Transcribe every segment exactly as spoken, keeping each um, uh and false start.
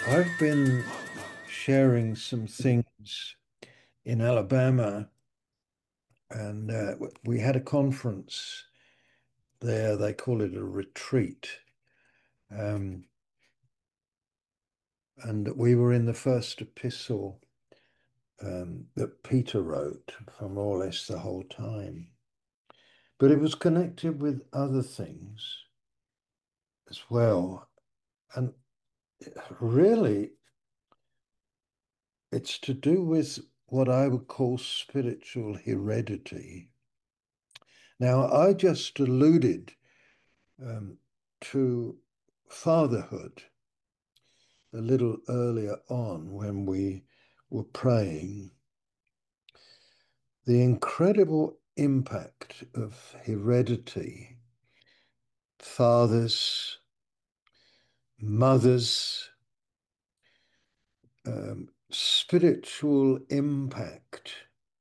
I've been sharing some things in Alabama, and uh, we had a conference there. They call it a retreat. Um, and we were in the first epistle um, that Peter wrote for more or less the whole time. But it was connected with other things as well. And really, it's to do with what I would call spiritual heredity. Now, I just alluded um, to fatherhood a little earlier on when we were praying. The incredible impact of heredity, fathers, mothers, um, spiritual impact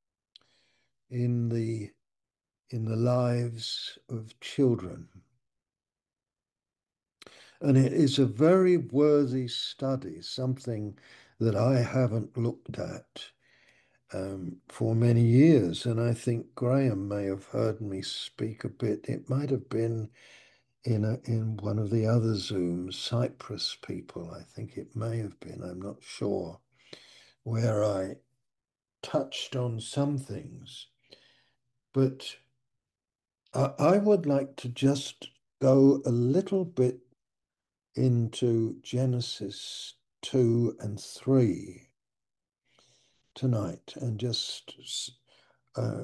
in the in the lives of children. And it is a very worthy study, something that I haven't looked at um, for many years. And I think Graham may have heard me speak a bit. It might have been in a, in one of the other Zooms, Cyprus people. I think it may have been. I'm not sure, where I touched on some things. But I, I would like to just go a little bit into Genesis two and three tonight and just uh,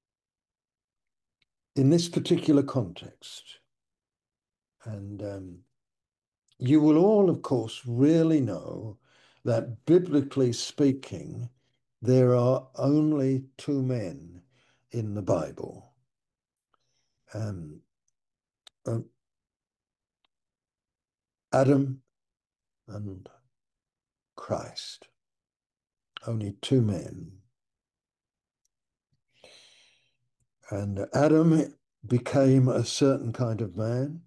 in this particular context. And um, you will all, of course, really know that biblically speaking, there are only two men in the Bible. Um, um, Adam and Christ. Only two men. And Adam became a certain kind of man.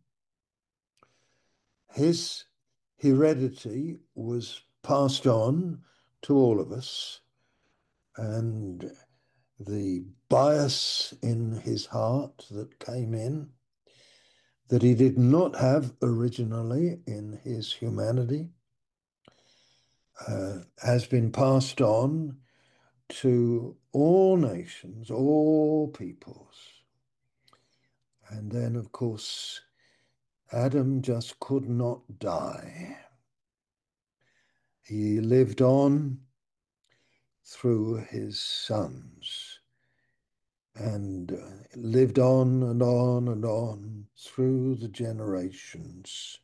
His heredity was passed on to all of us, and the bias in his heart that came in, that he did not have originally in his humanity, uh, has been passed on to all nations, all peoples. And then, of course, Adam just could not die. He lived on through his sons and uh, lived on and on and on through the generations.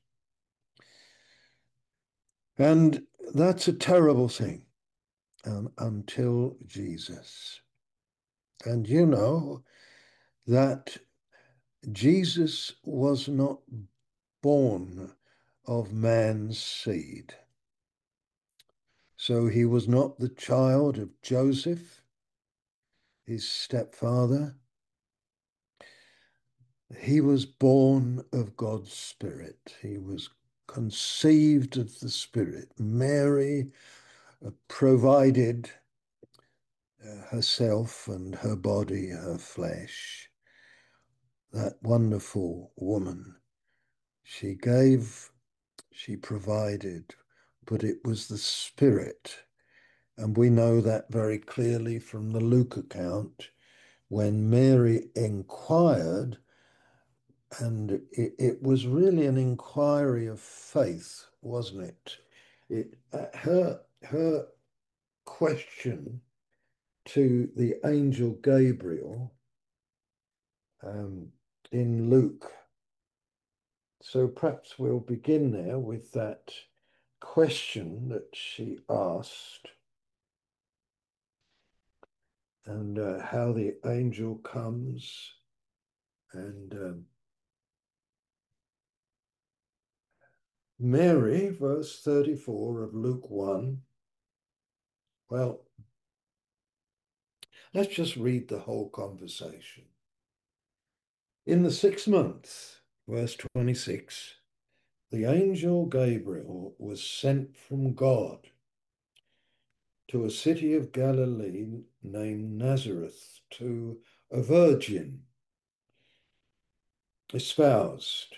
And that's a terrible thing um, until Jesus. And you know that Jesus was not born of man's seed. So he was not the child of Joseph, his stepfather. He was born of God's Spirit. He was conceived of the Spirit. Mary uh, provided uh, herself and her body, her flesh. That wonderful woman. She gave, she provided, but it was the Spirit. And we know that very clearly from the Luke account when Mary inquired. And it, it was really an inquiry of faith, wasn't it? It uh, her her question to the angel Gabriel um, in Luke. So perhaps we'll begin there with that question that she asked, and uh, how the angel comes and um, Mary, verse thirty-four of Luke one. Well, let's just read the whole conversation. In the sixth month, verse twenty-six, the angel Gabriel was sent from God to a city of Galilee named Nazareth to a virgin espoused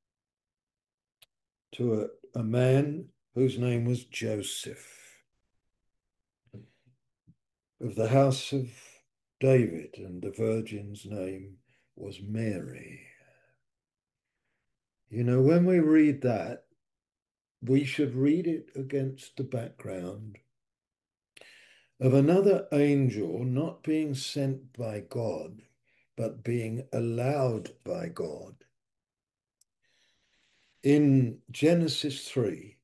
to a, a man whose name was Joseph, of the house of David, and the virgin's name was Mary. You know, when we read that, we should read it against the background of another angel not being sent by God, but being allowed by God. In Genesis three,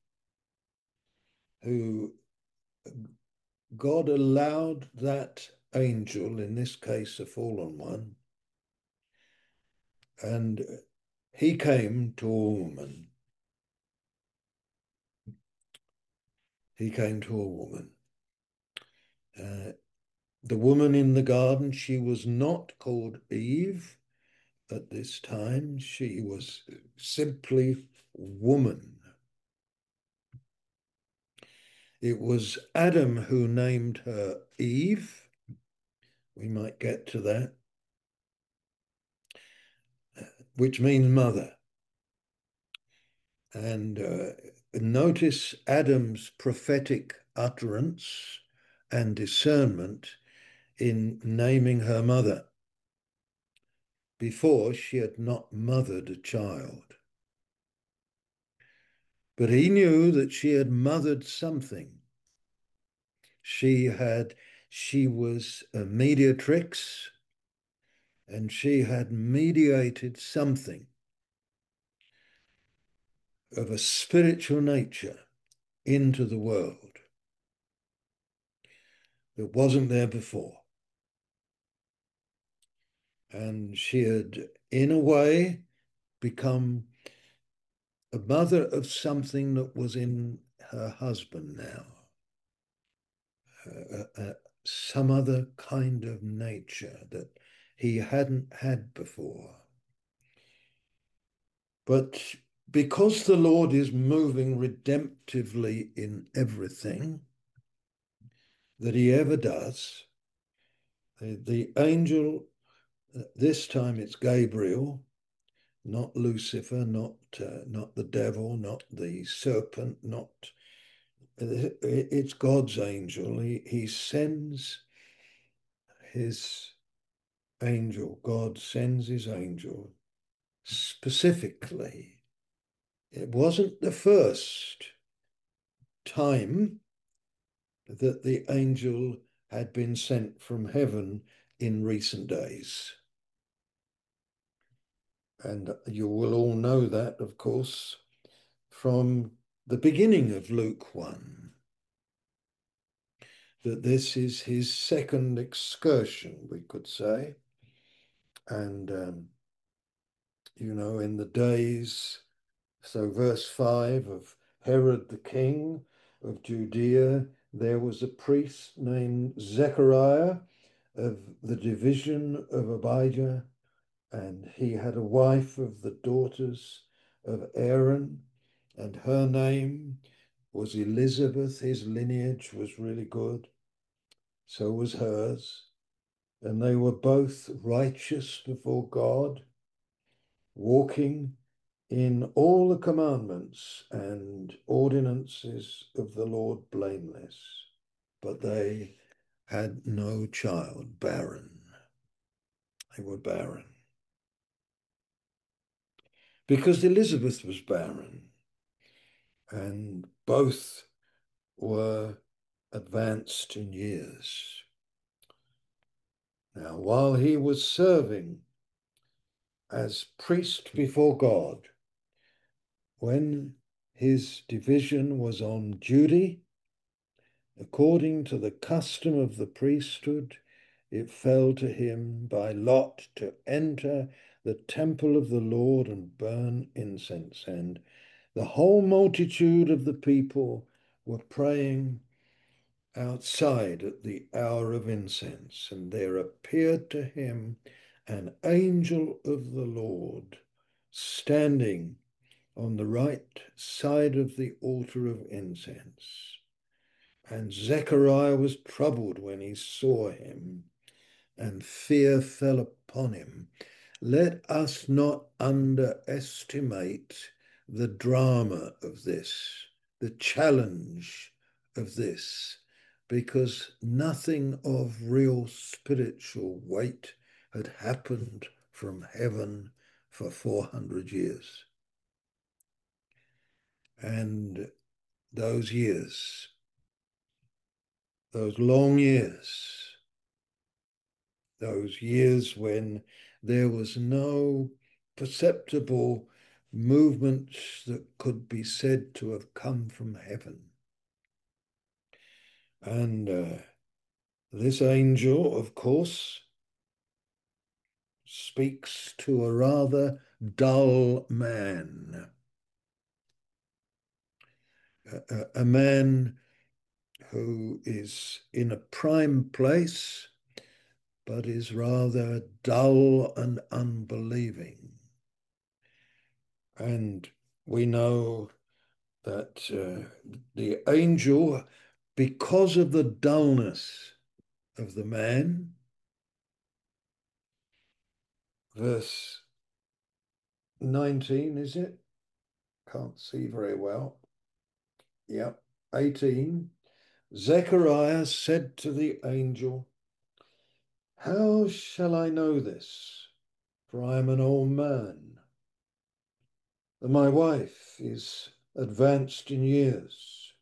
who God allowed that angel, in this case a fallen one, and he came to a woman. He came to a woman. Uh, the woman in the garden, she was not called Eve at this time. She was simply woman. It was Adam who named her Eve. We might get to that, which means mother. And uh, notice Adam's prophetic utterance and discernment in naming her mother. Before, she had not mothered a child. But he knew that she had mothered something. She had, she was a mediatrix, and she had mediated something of a spiritual nature into the world that wasn't there before. And she had, in a way, become a mother of something that was in her husband now, uh, uh, some other kind of nature that he hadn't had before. But because the Lord is moving redemptively in everything that he ever does, the, the angel, this time it's Gabriel, not Lucifer, not uh, not the devil, not the serpent, not it's God's angel. He, he sends his angel. God sends his angel specifically. It wasn't the first time that the angel had been sent from heaven in recent days. And you will all know that, of course, from the beginning of Luke one, that this is his second excursion, we could say. And, um, you know, in the days, so verse five of Herod the king of Judea, there was a priest named Zechariah of the division of Abijah, and he had a wife of the daughters of Aaron, and her name was Elizabeth. His lineage was really good. So was hers. And they were both righteous before God, walking in all the commandments and ordinances of the Lord blameless. But they had no child, barren. They were barren. Because Elizabeth was barren, and both were advanced in years. Now, while he was serving as priest before God, when his division was on duty, according to the custom of the priesthood, it fell to him by lot to enter the temple of the Lord and burn incense. And the whole multitude of the people were praying outside at the hour of incense, and there appeared to him an angel of the Lord standing on the right side of the altar of incense. And Zechariah was troubled when he saw him, and fear fell upon him. Let us not underestimate the drama of this, the challenge of this, because nothing of real spiritual weight had happened from heaven for four hundred years. And those years, those long years, those years when there was no perceptible movement that could be said to have come from heaven. And uh, this angel, of course, speaks to a rather dull man, a, a man who is in a prime place, but is rather dull and unbelieving. And we know that uh, the angel, because of the dullness of the man, verse nineteen, is it? Can't see very well. Yep, eighteen. Zechariah said to the angel, how shall I know this? For I am an old man, and my wife is advanced in years.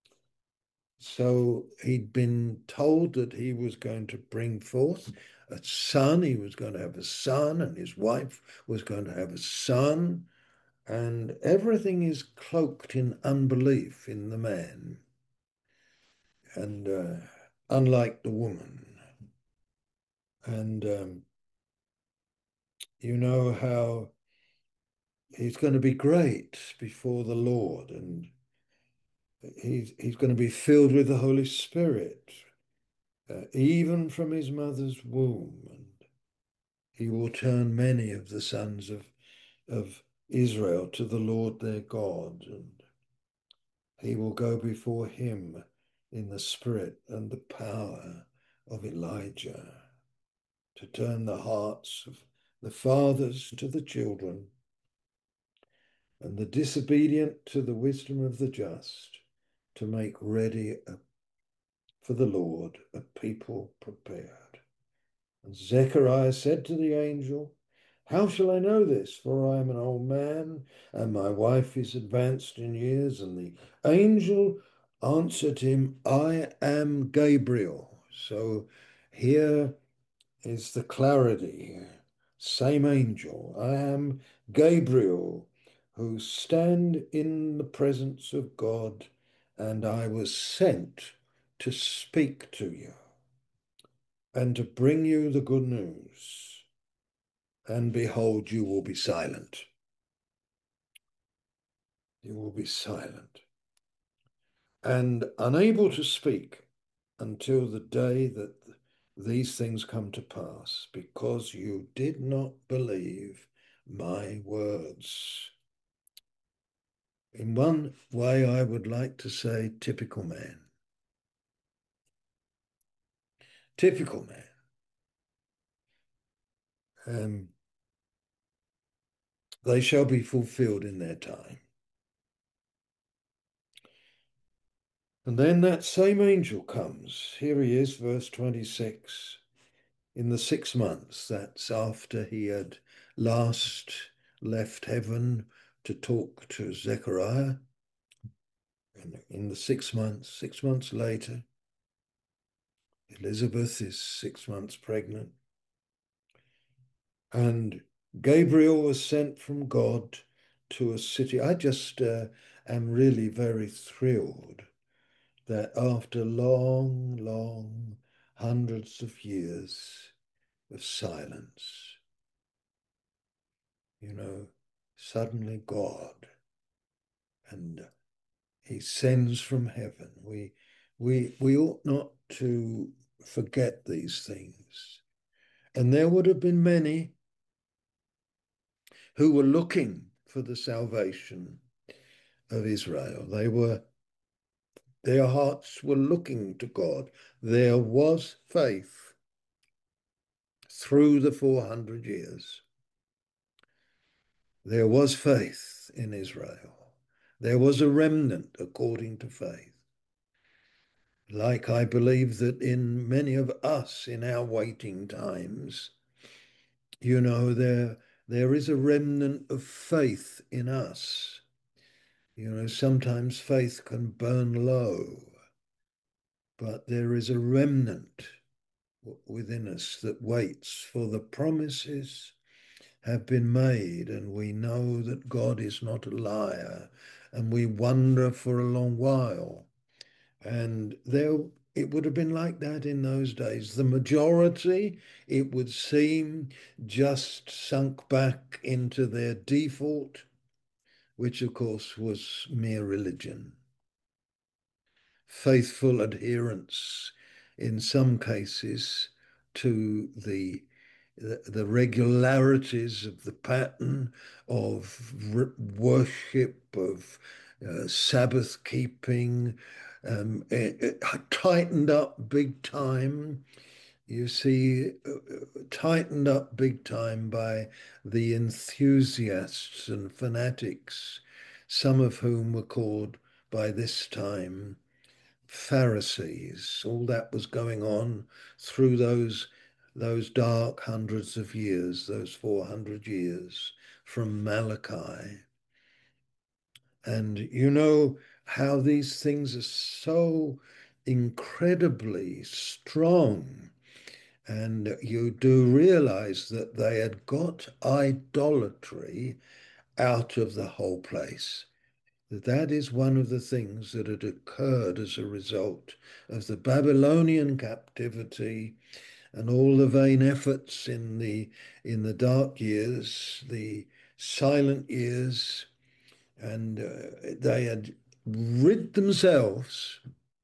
So he'd been told that he was going to bring forth a son, he was going to have a son, and his wife was going to have a son, and everything is cloaked in unbelief in the man, and uh, unlike the woman. And um, you know how he's going to be great before the Lord, and he's, he's going to be filled with the Holy Spirit, uh, even from his mother's womb. And he will turn many of the sons of, of Israel to the Lord their God, and he will go before him in the spirit and the power of Elijah to turn the hearts of the fathers to the children and the disobedient to the wisdom of the just, to make ready a, for the Lord a people prepared. And Zechariah said to the angel, how shall I know this? For I am an old man, and my wife is advanced in years. And the angel answered him, I am Gabriel. So here is the clarity. Same angel. I am Gabriel, who stand in the presence of God, and I was sent to speak to you and to bring you the good news. And behold, you will be silent. You will be silent and unable to speak until the day that these things come to pass, because you did not believe my words. In one way, I would like to say typical man. Typical man. Um, they shall be fulfilled in their time. And then that same angel comes. Here he is, verse twenty-six. In the six months, that's after he had last left heaven to talk to Zechariah. And in the six months, six months later, Elizabeth is six months pregnant. And Gabriel was sent from God to a city. I just uh, am really very thrilled that after long, long hundreds of years of silence, you know, suddenly God, and he sends from heaven. We, we, we ought not to forget these things. And there would have been many who were looking for the salvation of Israel. They were, their hearts were looking to God. There was faith through the four hundred years. There was faith in Israel. There was a remnant according to faith. Like I believe that in many of us in our waiting times, you know, there, there is a remnant of faith in us. You know, sometimes faith can burn low, but there is a remnant within us that waits for the promises have been made, and we know that God is not a liar, and we wonder for a long while. And there, it would have been like that in those days. The majority, it would seem, just sunk back into their default, which of course was mere religion. Faithful adherence, in some cases, to the the regularities of the pattern of worship, of uh, Sabbath keeping, um, it, it tightened up big time. You see, uh, tightened up big time by the enthusiasts and fanatics, some of whom were called by this time Pharisees. All that was going on through those those dark hundreds of years, those four hundred years from Malachi. And you know how these things are so incredibly strong. And you do realize that they had got idolatry out of the whole place. That is one of the things that had occurred as a result of the Babylonian captivity and all the vain efforts in the in the dark years, the silent years, and uh, they had rid themselves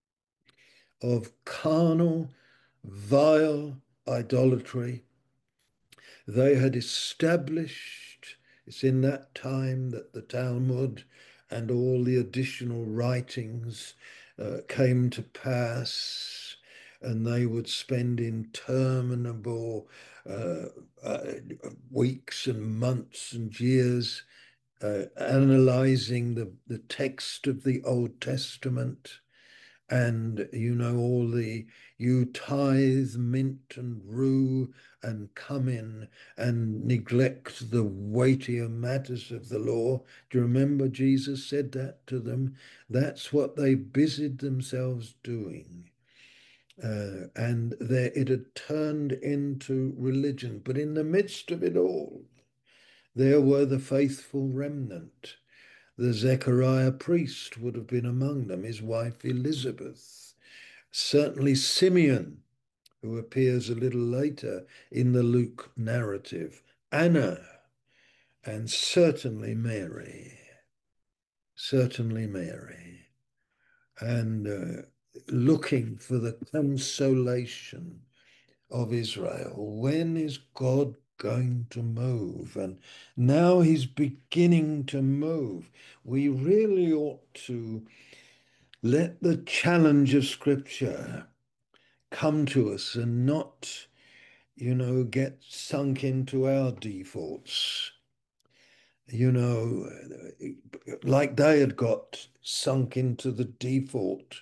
of carnal, vile idolatry. They had established, it's in that time that the Talmud and all the additional writings uh, came to pass, and they would spend interminable uh, uh, weeks and months and years uh, analyzing the, the text of the Old Testament. And you know, all the you tithe mint and rue and come in and neglect the weightier matters of the law. Do you remember Jesus said that to them? That's what they busied themselves doing. Uh, and there it had turned into religion. But in the midst of it all, there were the faithful remnant. The Zechariah priest would have been among them, his wife Elizabeth. Certainly Simeon, who appears a little later in the Luke narrative, Anna, and certainly Mary. Certainly Mary. And uh, looking for the consolation of Israel. When is God going to move? And now he's beginning to move. We really ought to let the challenge of Scripture come to us and not, you know, get sunk into our defaults. You know, like they had got sunk into the default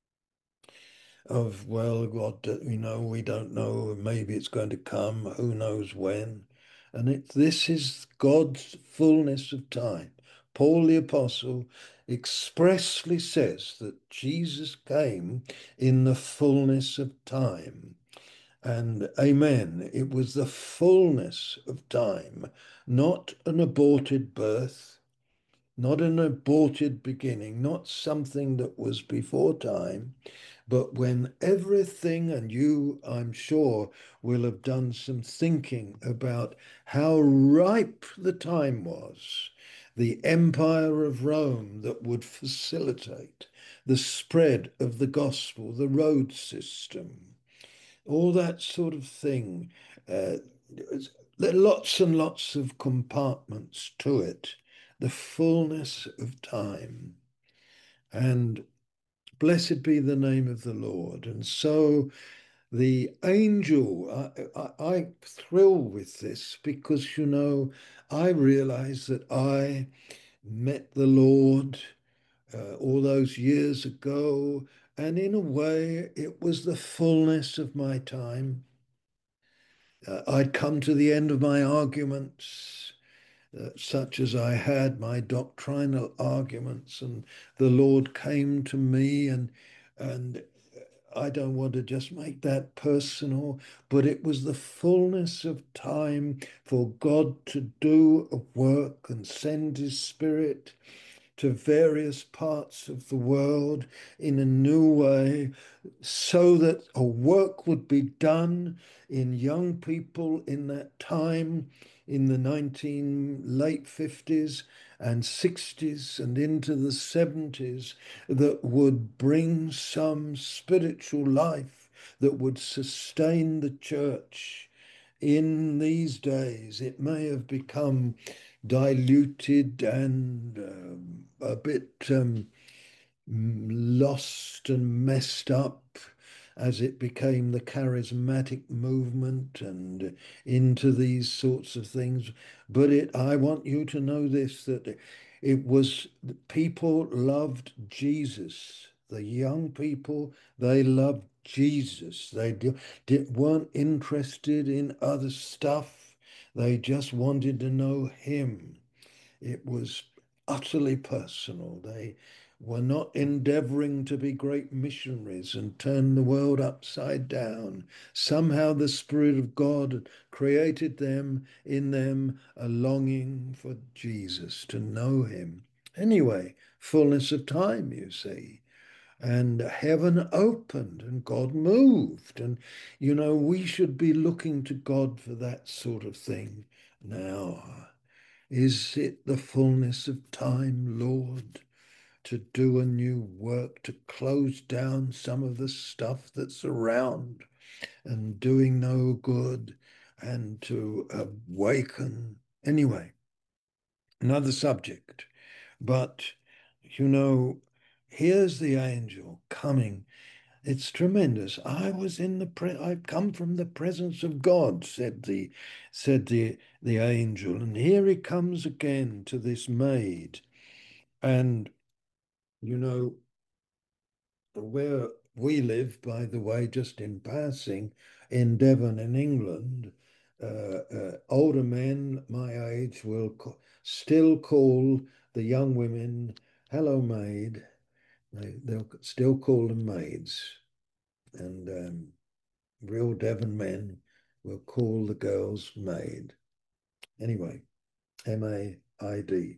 of, well, God, you know, we don't know, maybe it's going to come, who knows when. And it, this is God's fullness of time. Paul the Apostle expressly says that Jesus came in the fullness of time. And amen, it was the fullness of time, not an aborted birth, not an aborted beginning, not something that was before time, but when everything, and you, I'm sure, will have done some thinking about how ripe the time was, the empire of Rome that would facilitate the spread of the gospel, the road system, all that sort of thing. Uh, there are lots and lots of compartments to it. the fullness of time. And blessed be the name of the Lord. And so the angel, I, I, I thrill with this because, you know, I realize that I met the Lord uh, all those years ago, and in a way, it was the fullness of my time. Uh, I'd come to the end of my arguments, uh, such as I had, my doctrinal arguments, and the Lord came to me, and and I don't want to just make that personal, but it was the fullness of time for God to do a work and send His Spirit to various parts of the world in a new way, so that a work would be done in young people in that time, in the nineteen late fifties and sixties and into the seventies, that would bring some spiritual life that would sustain the church. In these days, it may have become diluted and um, a bit um, lost and messed up as it became the charismatic movement and into these sorts of things. But it, I want you to know this, that it was, people loved Jesus. The young people, they loved Jesus. They di- di- weren't interested in other stuff. They just wanted to know Him. It was utterly personal. They were not endeavoring to be great missionaries and turn the world upside down. Somehow the Spirit of God had created them, in them, a longing for Jesus, to know Him. Anyway, fullness of time, you see. And heaven opened and God moved. And, you know, we should be looking to God for that sort of thing now. Is it the fullness of time, Lord, to do a new work, to close down some of the stuff that's around and doing no good, and to awaken? Anyway, another subject. But, you know, here's the angel coming. It's tremendous. I was in the pre I've come from the presence of God, said the said the the angel, and here he comes again to this maid. And you know, where we live, by the way, just in passing, in Devon in England, uh, uh, older men my age will ca- still call the young women "hello maid." They, they'll still call them maids. And um, real Devon men will call the girls maid. Anyway, M A I D.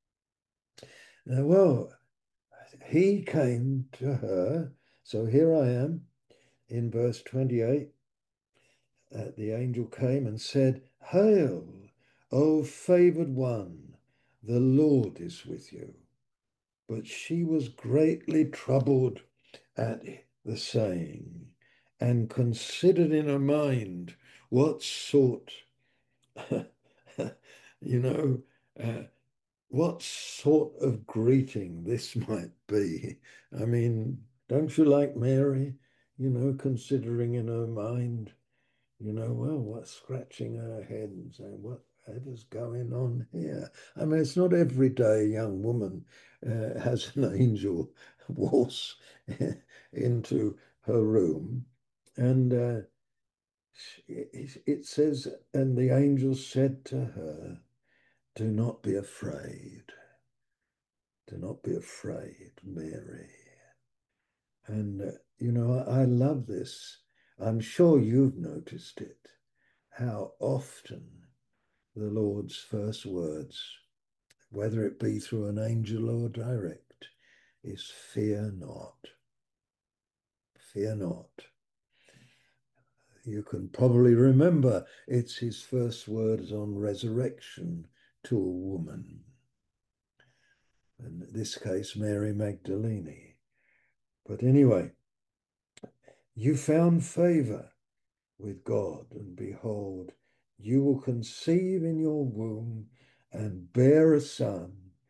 Now, well, he came to her. So here I am in verse twenty-eight. Uh, the angel came and said, "Hail, O favored one, the Lord is with you." But she was greatly troubled at the saying, and considered in her mind what sort you know, uh, what sort of greeting this might be. I mean, don't you like Mary? You know, considering in her mind, you know, well, what's scratching her head and saying, what is going on here? I mean, it's not every day a young woman uh, has an angel waltz into her room. And uh, it, it says, and the angel said to her, "Do not be afraid. Do not be afraid, Mary." And, uh, you know, I, I love this. I'm sure you've noticed it, how often the Lord's first words, whether it be through an angel or direct, is "fear not, fear not." You can probably remember it's his first words on resurrection to a woman. In this case, Mary Magdalene. But anyway, you found favor with God, and behold, you will conceive in your womb and bear a son,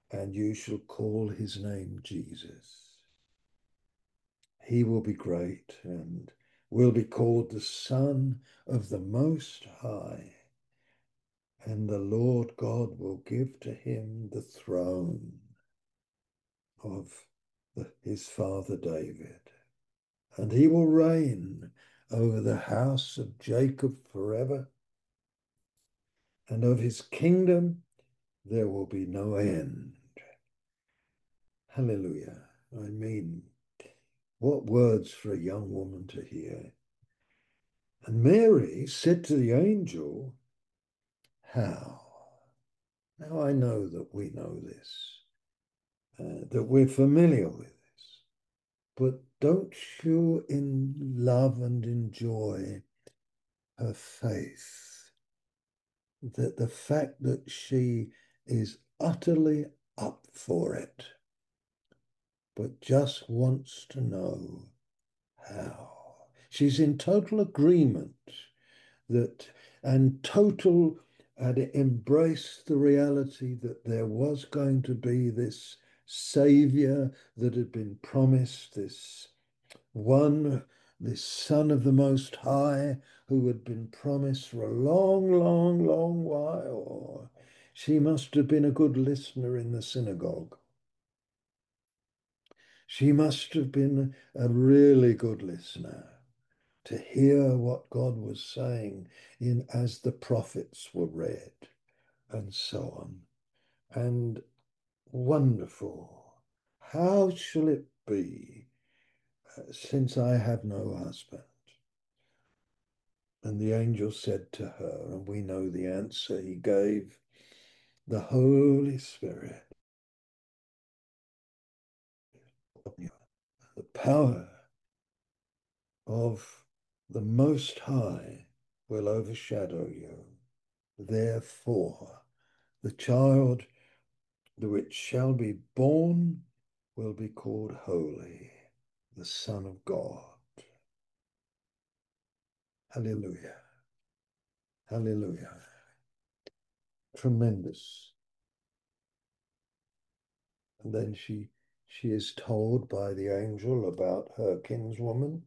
and you shall call his name Jesus. He will be great and will be called the Son of the Most High, and the Lord God will give to him the throne of the, his father David, and he will reign over the house of Jacob forever, and of his kingdom there will be no end. Hallelujah. I mean, what words for a young woman to hear. And Mary said to the angel, how? Now I know that we know this, uh, that we're familiar with this, but don't you in love and enjoy her faith, that the fact that she is utterly up for it, but just wants to know how. She's in total agreement that, and total, had embraced the reality that there was going to be this Savior that had been promised, this one, this Son of the Most High, who had been promised for a long, long, long while. She must have been a good listener in the synagogue. She must have been a really good listener to hear what God was saying in as the prophets were read and so on. And wonderful. How shall it be uh, since I have no husband? And the angel said to her, and we know the answer he gave, the Holy Spirit, the power of the Most High will overshadow you. Therefore, the child which shall be born will be called Holy, the Son of God. Hallelujah. Hallelujah. Tremendous. And then she she is told by the angel about her kinswoman.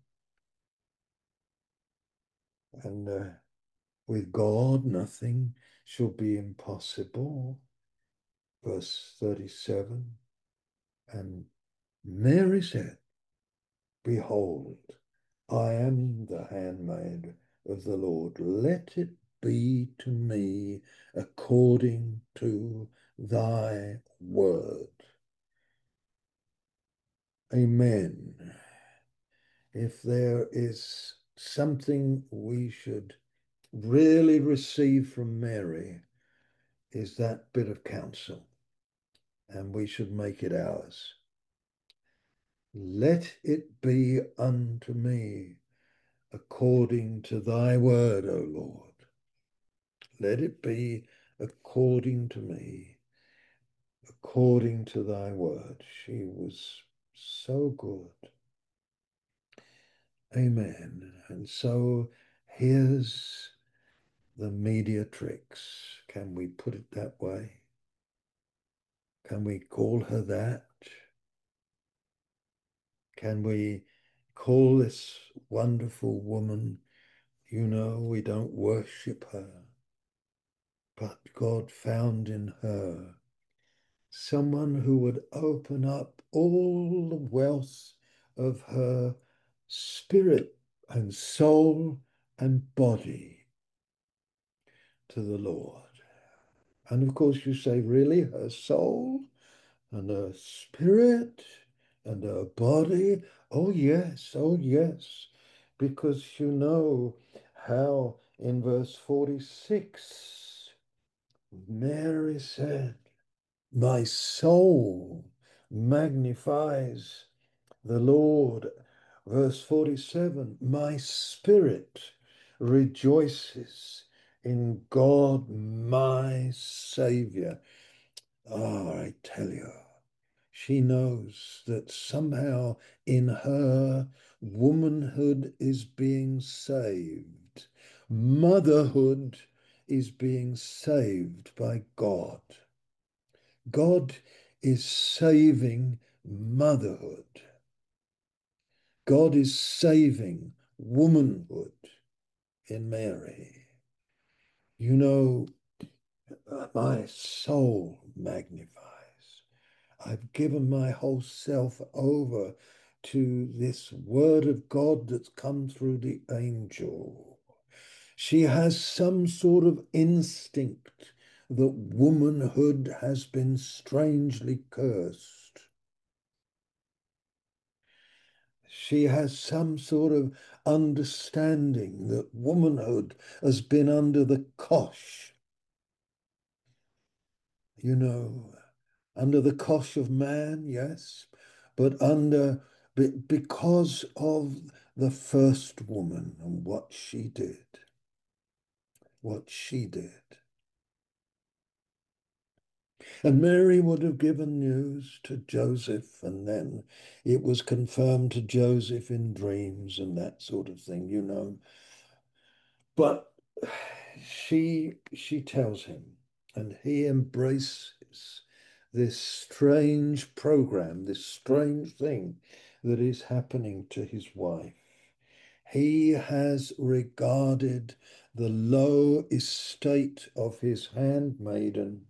And uh, with God nothing shall be impossible. Verse thirty-seven. And Mary said, behold, I am the handmaid of the Lord. Let it be to me according to thy word. Amen. If there is something we should really receive from Mary, is that bit of counsel, and we should make it ours. Let it be unto me according to thy word, O Lord. Let it be according to me, according to thy word. She was so good. Amen. And so here's the mediatrix. Can we put it that way? Can we call her that? Can we call this wonderful woman, you know, we don't worship her, but God found in her someone who would open up all the wealth of her spirit and soul and body to the Lord. And of course you say, really, her soul and her spirit and her body? Oh yes, oh yes, because you know how in verse forty-six, Mary said, my soul magnifies the Lord. Verse forty-seven, my spirit rejoices in God, my Savior. Oh, I tell you, she knows that somehow in her womanhood is being saved. Motherhood is being saved by God. God is saving motherhood. God is saving womanhood in Mary. You know, my soul magnifies. I've given my whole self over to this word of God that's come through the angel. She has some sort of instinct that womanhood has been strangely cursed. She has some sort of understanding that womanhood has been under the cosh, you know, under the cosh of man, yes, but under because of the first woman and what she did, what she did. And Mary would have given news to Joseph, and then it was confirmed to Joseph in dreams and that sort of thing, you know. But she she tells him, and he embraces this strange program, this strange thing that is happening to his wife. He has regarded the low estate of his handmaiden.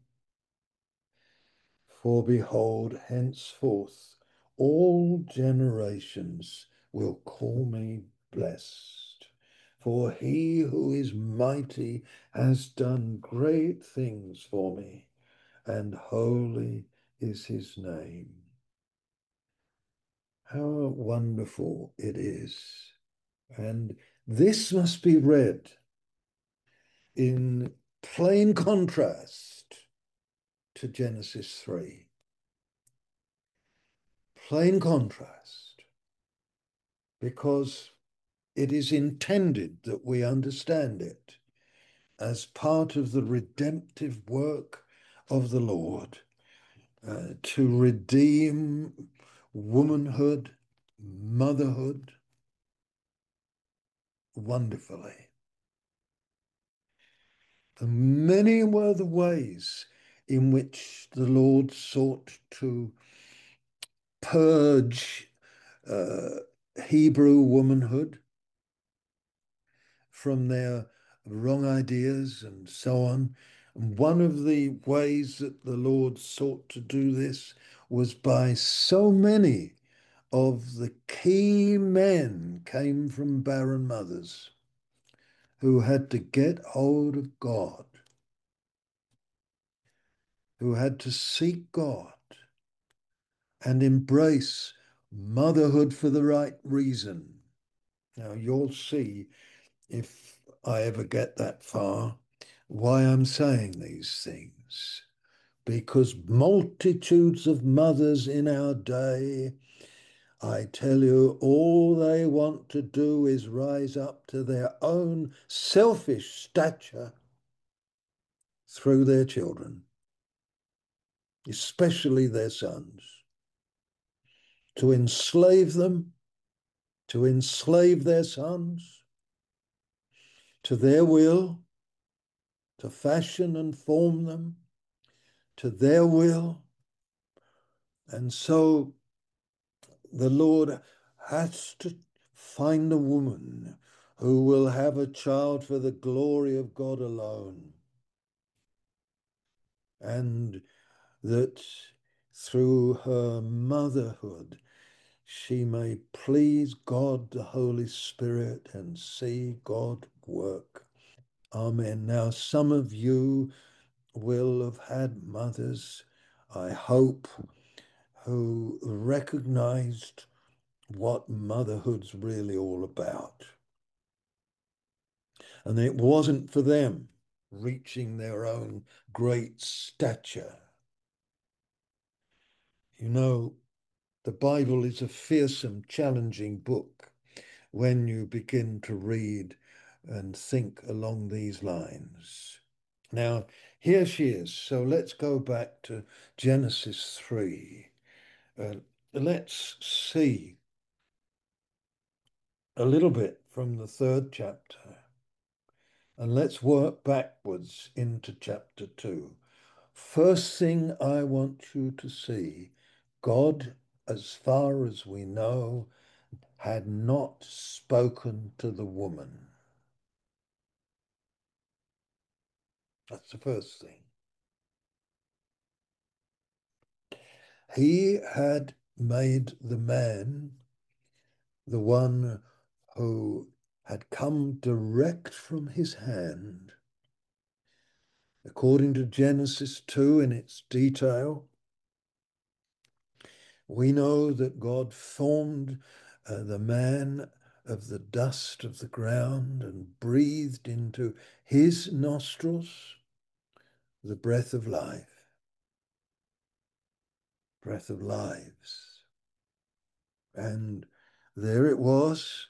For behold, henceforth all generations will call me blessed. For he who is mighty has done great things for me, and holy is his name. How wonderful it is. And this must be read in plain contrast to Genesis three. Plain contrast, because it is intended that we understand it as part of the redemptive work of the Lord uh, to redeem womanhood, motherhood wonderfully. And many were the ways in which the Lord sought to purge uh, Hebrew womanhood from their wrong ideas and so on. And one of the ways that the Lord sought to do this was by so many of the key men came from barren mothers who had to get hold of God, who had to seek God and embrace motherhood for the right reason. Now you'll see, if I ever get that far, why I'm saying these things. Because multitudes of mothers in our day, I tell you, all they want to do is rise up to their own selfish stature through their children, especially their sons, to enslave them, to enslave their sons to their will, to fashion and form them to their will. And so the Lord has to find a woman who will have a child for the glory of God alone. And that through her motherhood, she may please God, the Holy Spirit, and see God work. Amen. Now, some of you will have had mothers, I hope, who recognized what motherhood's really all about. And it wasn't for them reaching their own great stature. You know, the Bible is a fearsome, challenging book when you begin to read and think along these lines. Now, here she is. So let's go back to Genesis three. Uh, let's see a little bit from the third chapter. And let's work backwards into chapter two. First thing I want you to see, God, as far as we know, had not spoken to the woman. That's the first thing. He had made the man the one who had come direct from his hand. According to Genesis two in its detail, we know that God formed uh, the man of the dust of the ground and breathed into his nostrils the breath of life, breath of lives. And there it was.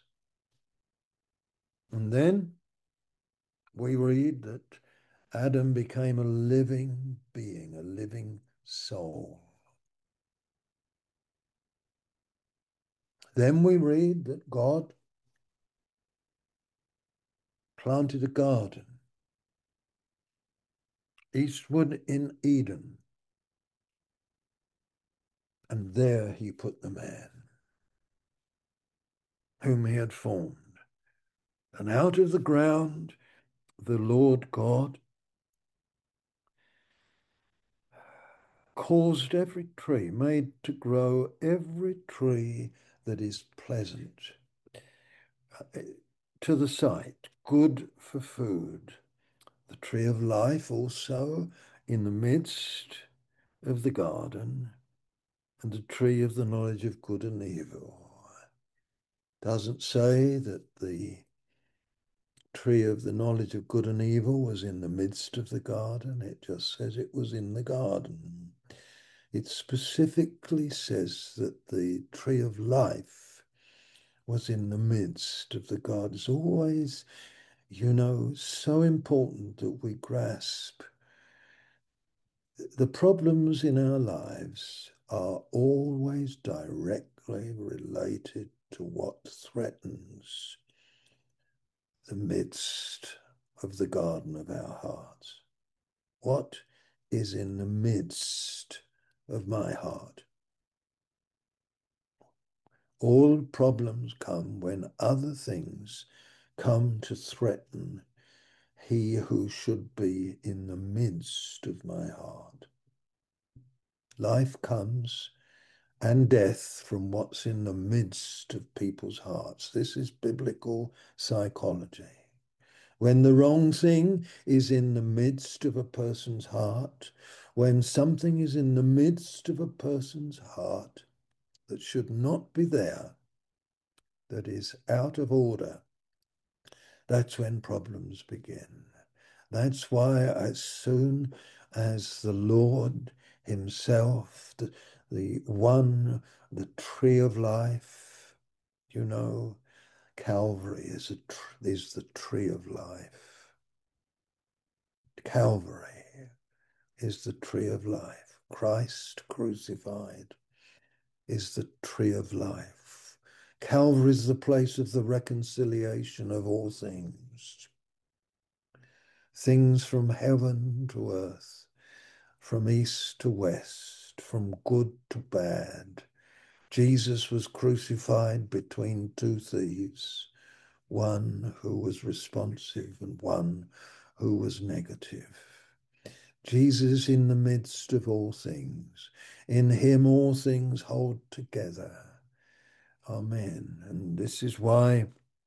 And then we read that Adam became a living being, a living soul. Then we read that God planted a garden eastward in Eden, and there he put the man whom he had formed. And out of the ground the Lord God caused every tree, made to grow every tree that is pleasant to the sight, good for food. The tree of life also in the midst of the garden, and the tree of the knowledge of good and evil. Doesn't say that the tree of the knowledge of good and evil was in the midst of the garden. It just says it was in the garden. It specifically says that the tree of life was in the midst of the garden. It's always, you know, so important that we grasp the problems in our lives are always directly related to what threatens the midst of the garden of our hearts. What is in the midst of my heart? All problems come when other things come to threaten he who should be in the midst of my heart. Life comes and death from what's in the midst of people's hearts. This is biblical psychology. When the wrong thing is in the midst of a person's heart, when something is in the midst of a person's heart that should not be there, that is out of order, that's when problems begin. That's why as soon as the Lord himself, the, the one, the tree of life, you know, Calvary is, a tr- is the tree of life. Calvary is the tree of life. Christ crucified is the tree of life. Calvary is the place of the reconciliation of all things. Things from heaven to earth, from east to west, from good to bad. Jesus was crucified between two thieves, one who was responsive and one who was negative. Jesus in the midst of all things. In him all things hold together. Amen. And this is why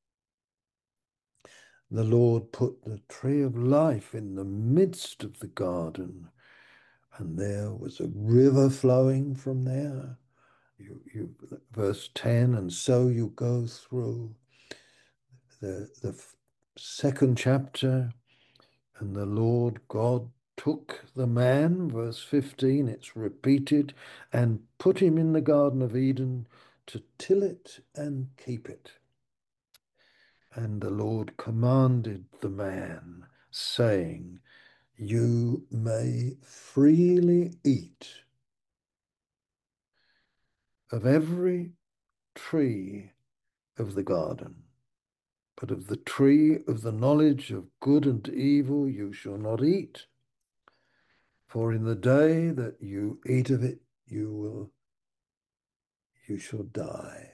the Lord put the tree of life in the midst of the garden, and there was a river flowing from there. You, you, verse ten, and so you go through the, the second chapter, and the Lord God took the man, verse fifteen, it's repeated, and put him in the Garden of Eden to till it and keep it. And the Lord commanded the man, saying, you may freely eat of every tree of the garden, but of the tree of the knowledge of good and evil you shall not eat, For in the day that you eat of it, you will, you shall die.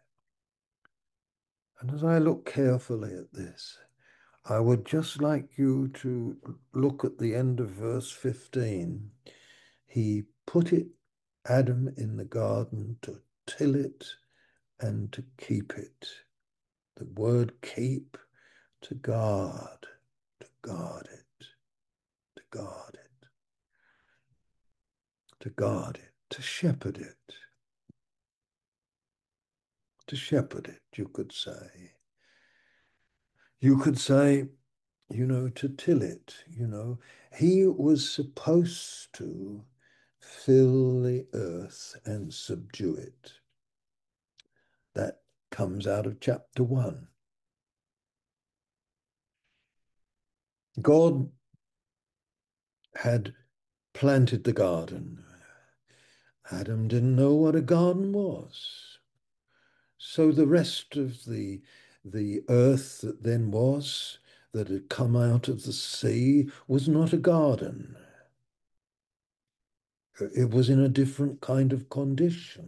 And as I look carefully at this, I would just like you to look at the end of verse fifteen. He put it, Adam, in the garden to till it and to keep it. The word keep, to guard, to guard it, to guard it, to guard it, to shepherd it, to shepherd it, you could say. You could say, you know, to till it, you know. He was supposed to fill the earth and subdue it. That comes out of chapter one. God had planted the garden. Adam didn't know what a garden was. So the rest of the, the earth that then was, that had come out of the sea, was not a garden. It was in a different kind of condition.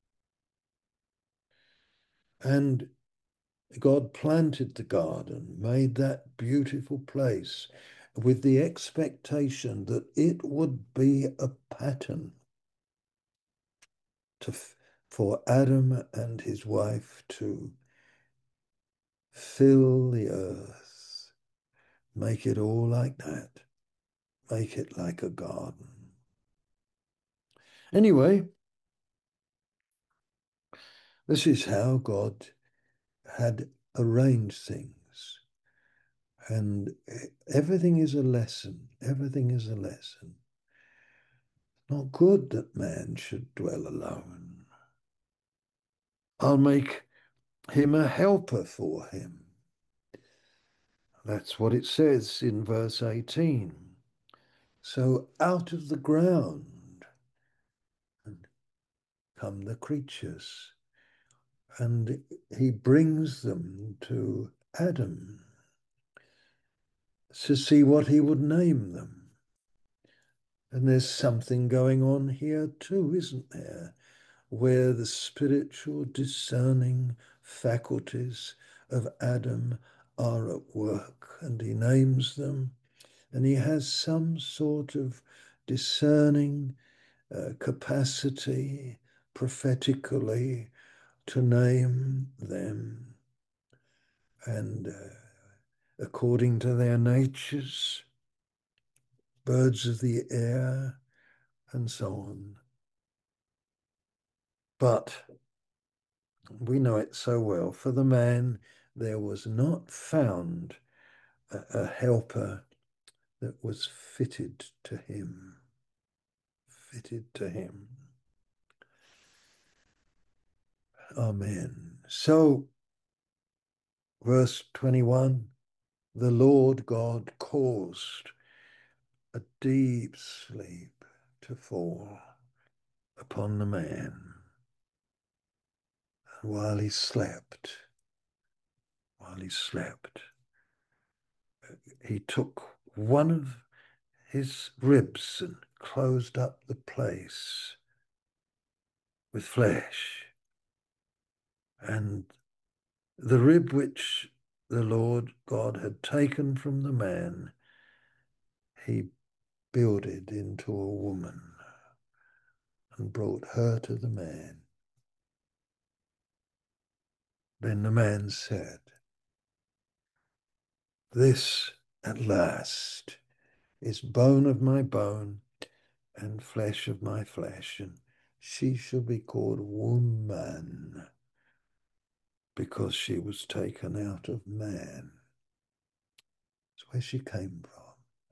And God planted the garden, made that beautiful place with the expectation that it would be a pattern to, for Adam and his wife to fill the earth, make it all like that, make it like a garden. Anyway, this is how God had arranged things. And everything is a lesson. Everything is a lesson. Not good that man should dwell alone. I'll make him a helper for him. That's what it says in verse eighteen. So out of the ground come the creatures, and he brings them to Adam to see what he would name them. And there's something going on here too, isn't there? Where the spiritual discerning faculties of Adam are at work, and he names them, and he has some sort of discerning uh, capacity prophetically to name them, and uh, according to their natures, birds of the air, and so on. But we know it so well. For the man, there was not found a, a helper that was fitted to him. Fitted to him. Amen. So, verse twenty-one, the Lord God caused a deep sleep to fall upon the man. And while he slept, while he slept, he took one of his ribs and closed up the place with flesh. And the rib which the Lord God had taken from the man, he builded into a woman and brought her to the man. Then the man said, "This at last is bone of my bone and flesh of my flesh, and she shall be called woman, because she was taken out of man." That's where she came from.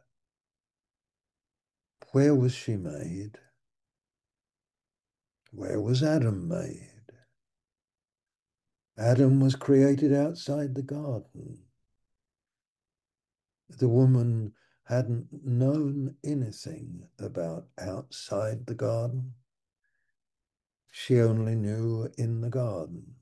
Where was she made? Where was Adam made? Adam was created outside the garden. The woman hadn't known anything about outside the garden. She only knew in the garden.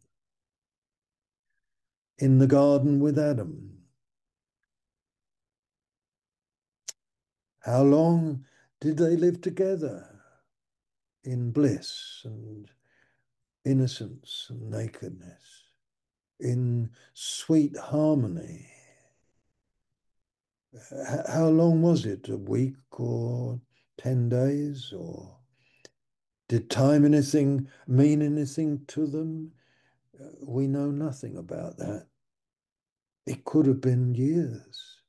In the garden with Adam. How long Did they live together in bliss and innocence and nakedness, in sweet harmony? How long was it? A week or ten days? Or did time anything mean anything to them? Uh, We know nothing about that. It could have been years.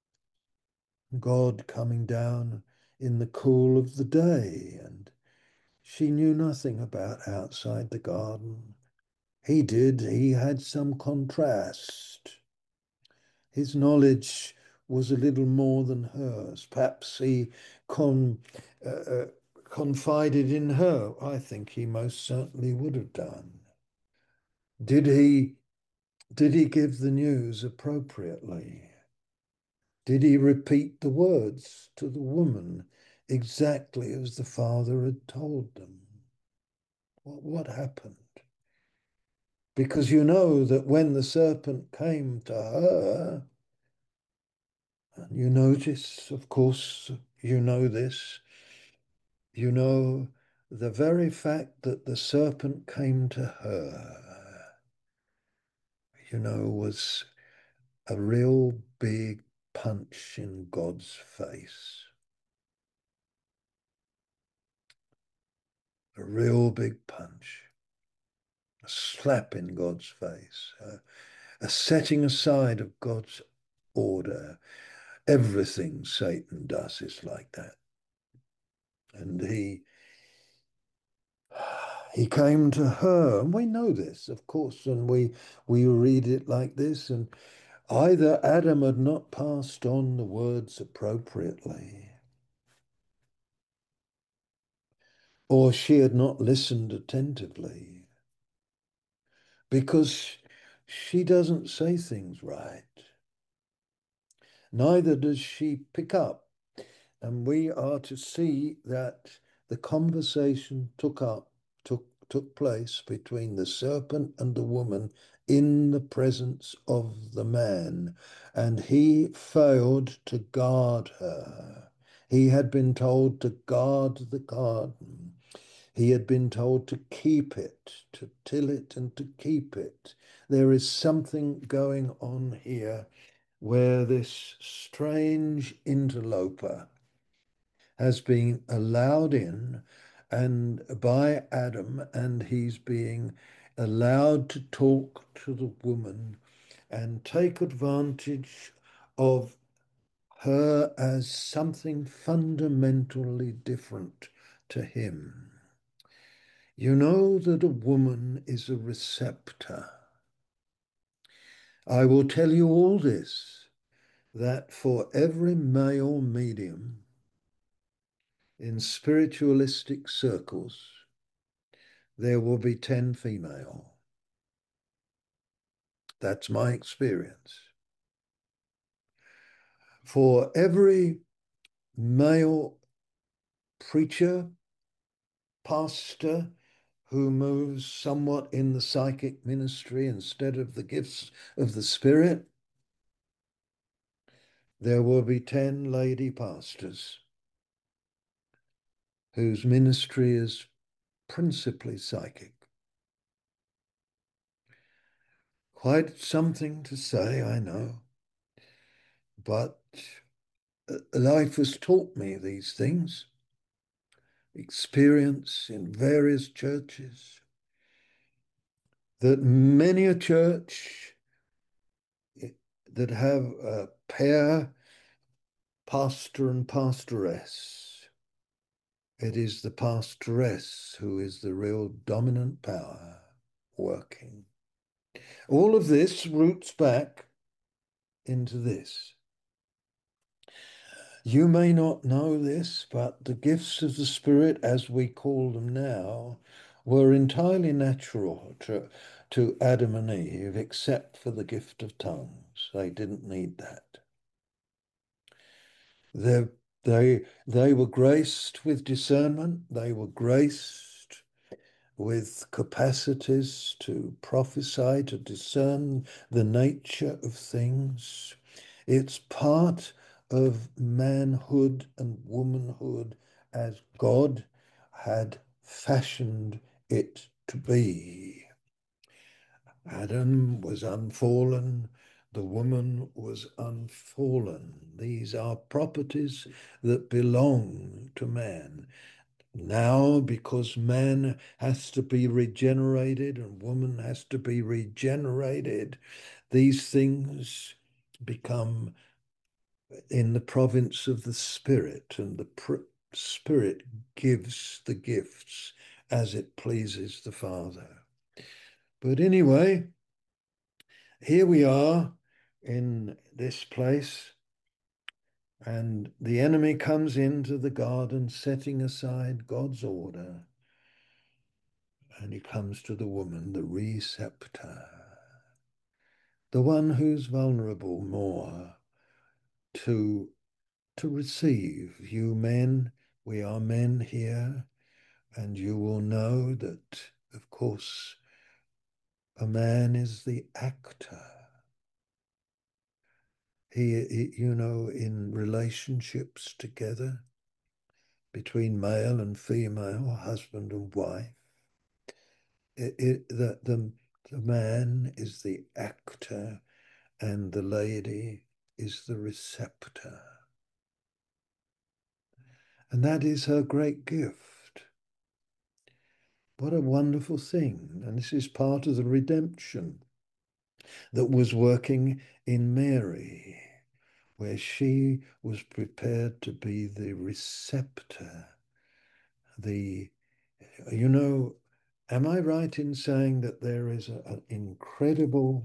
God coming down in the cool of the day, and she knew nothing about outside the garden. He did. He had some contrast. His knowledge was a little more than hers. Perhaps he con, uh, uh, confided in her. I think he most certainly would have done. Did he, did he give the news appropriately? Did he repeat the words to the woman exactly as the father had told them? What, what happened? Because you know that when the serpent came to her, and you notice, of course, you know this, you know, the very fact that the serpent came to her, you know, was a real big punch in God's face. A real big punch. A slap in God's face. A, a setting aside of God's order. Everything Satan does is like that. And he he came to her, and we know this, of course, and we we read it like this, and either Adam had not passed on the words appropriately, or she had not listened attentively, because she doesn't say things right. Neither does she pick up. And we are to see that the conversation took up took took place between the serpent and the woman in the presence of the man, and he failed to guard her. He had been told to guard the garden. He had been told to keep it, to till it and to keep it. There is something going on here where this strange interloper has been allowed in and by Adam, and he's being allowed to talk to the woman and take advantage of her as something fundamentally different to him. You know that a woman is a receptor. I will tell you all this, that for every male medium in spiritualistic circles, there will be ten female. That's my experience. For every male preacher, pastor who moves somewhat in the psychic ministry instead of the gifts of the Spirit, there will be ten lady pastors whose ministry is principally psychic. Quite something to say, I know, but life has taught me these things. Experience in various churches, that many a church that have a pair, pastor and pastoress, it is the pastoress who is the real dominant power working. All of this roots back into this. You may not know this, but the gifts of the Spirit, as we call them now, were entirely natural to, to Adam and Eve, except for the gift of tongues. They didn't need that. They, they, they were graced with discernment. They were graced with capacities to prophesy, to discern the nature of things. It's part of manhood and womanhood as God had fashioned it to be. Adam was unfallen, the woman was unfallen. These are properties that belong to man. Now, because man has to be regenerated and woman has to be regenerated, these things become in the province of the Spirit, and the pr- Spirit gives the gifts as it pleases the Father. But anyway, here we are in this place, and the enemy comes into the garden, setting aside God's order, and he comes to the woman, the receptor, the one who's vulnerable more to, to receive. You men, we are men here, and you will know that, of course, a man is the actor. He, he, you know, in relationships together between male and female, husband and wife, it, it, the, the, the man is the actor and the lady is the receptor. And that is her great gift. What a wonderful thing. And this is part of the redemption that was working in Mary, where she was prepared to be the receptor, the, you know, am I right in saying that there is a, an incredible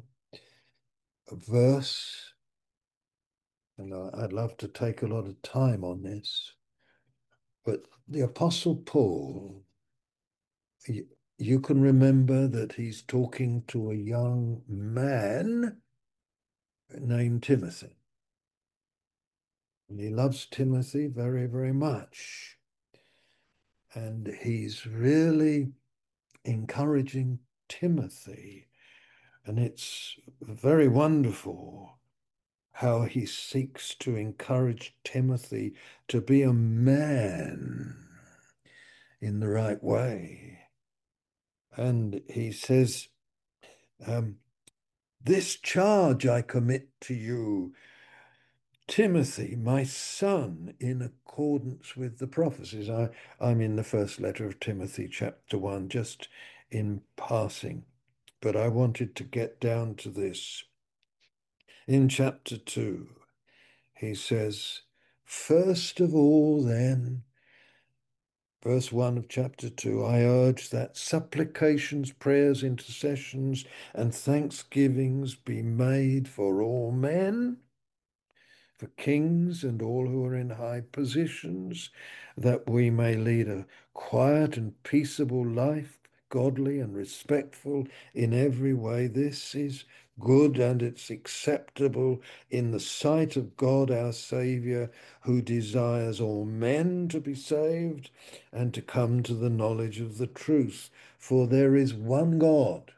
verse, and I'd love to take a lot of time on this, but the Apostle Paul, you, you can remember that he's talking to a young man named Timothy. And he loves Timothy very, very much. And he's really encouraging Timothy. And it's very wonderful how he seeks to encourage Timothy to be a man in the right way. And he says, um, this charge I commit to you, Timothy, my son, in accordance with the prophecies. I, I'm in the first letter of Timothy, chapter one, just in passing, but I wanted to get down to this. In chapter two, he says, first of all, then, verse one of chapter two, I urge that supplications, prayers, intercessions, and thanksgivings be made for all men, for kings and all who are in high positions, that we may lead a quiet and peaceable life, godly and respectful in every way. This is good and it's acceptable in the sight of God our Saviour, who desires all men to be saved and to come to the knowledge of the truth. For there is one God,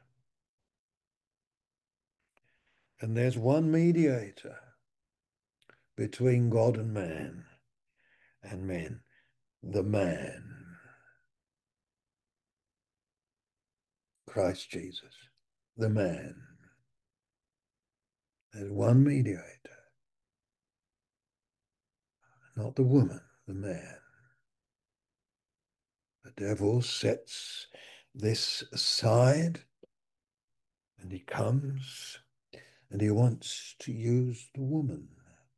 and there's one mediator between God and man, and men, the man, Christ Jesus, the man. There's one mediator, not the woman, the man. The devil sets this aside, and he comes and he wants to use the woman.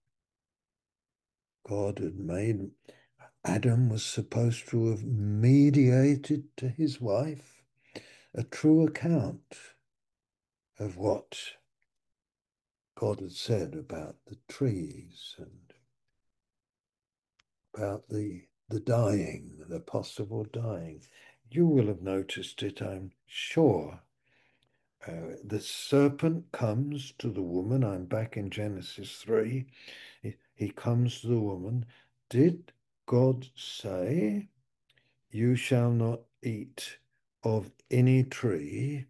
God had made, Adam was supposed to have mediated to his wife a true account of what God had said about the trees and about the the dying, the possible dying. You will have noticed it, I'm sure. Uh, the serpent comes to the woman. I'm back in Genesis three. He, he comes to the woman. Did God say, you shall not eat of any tree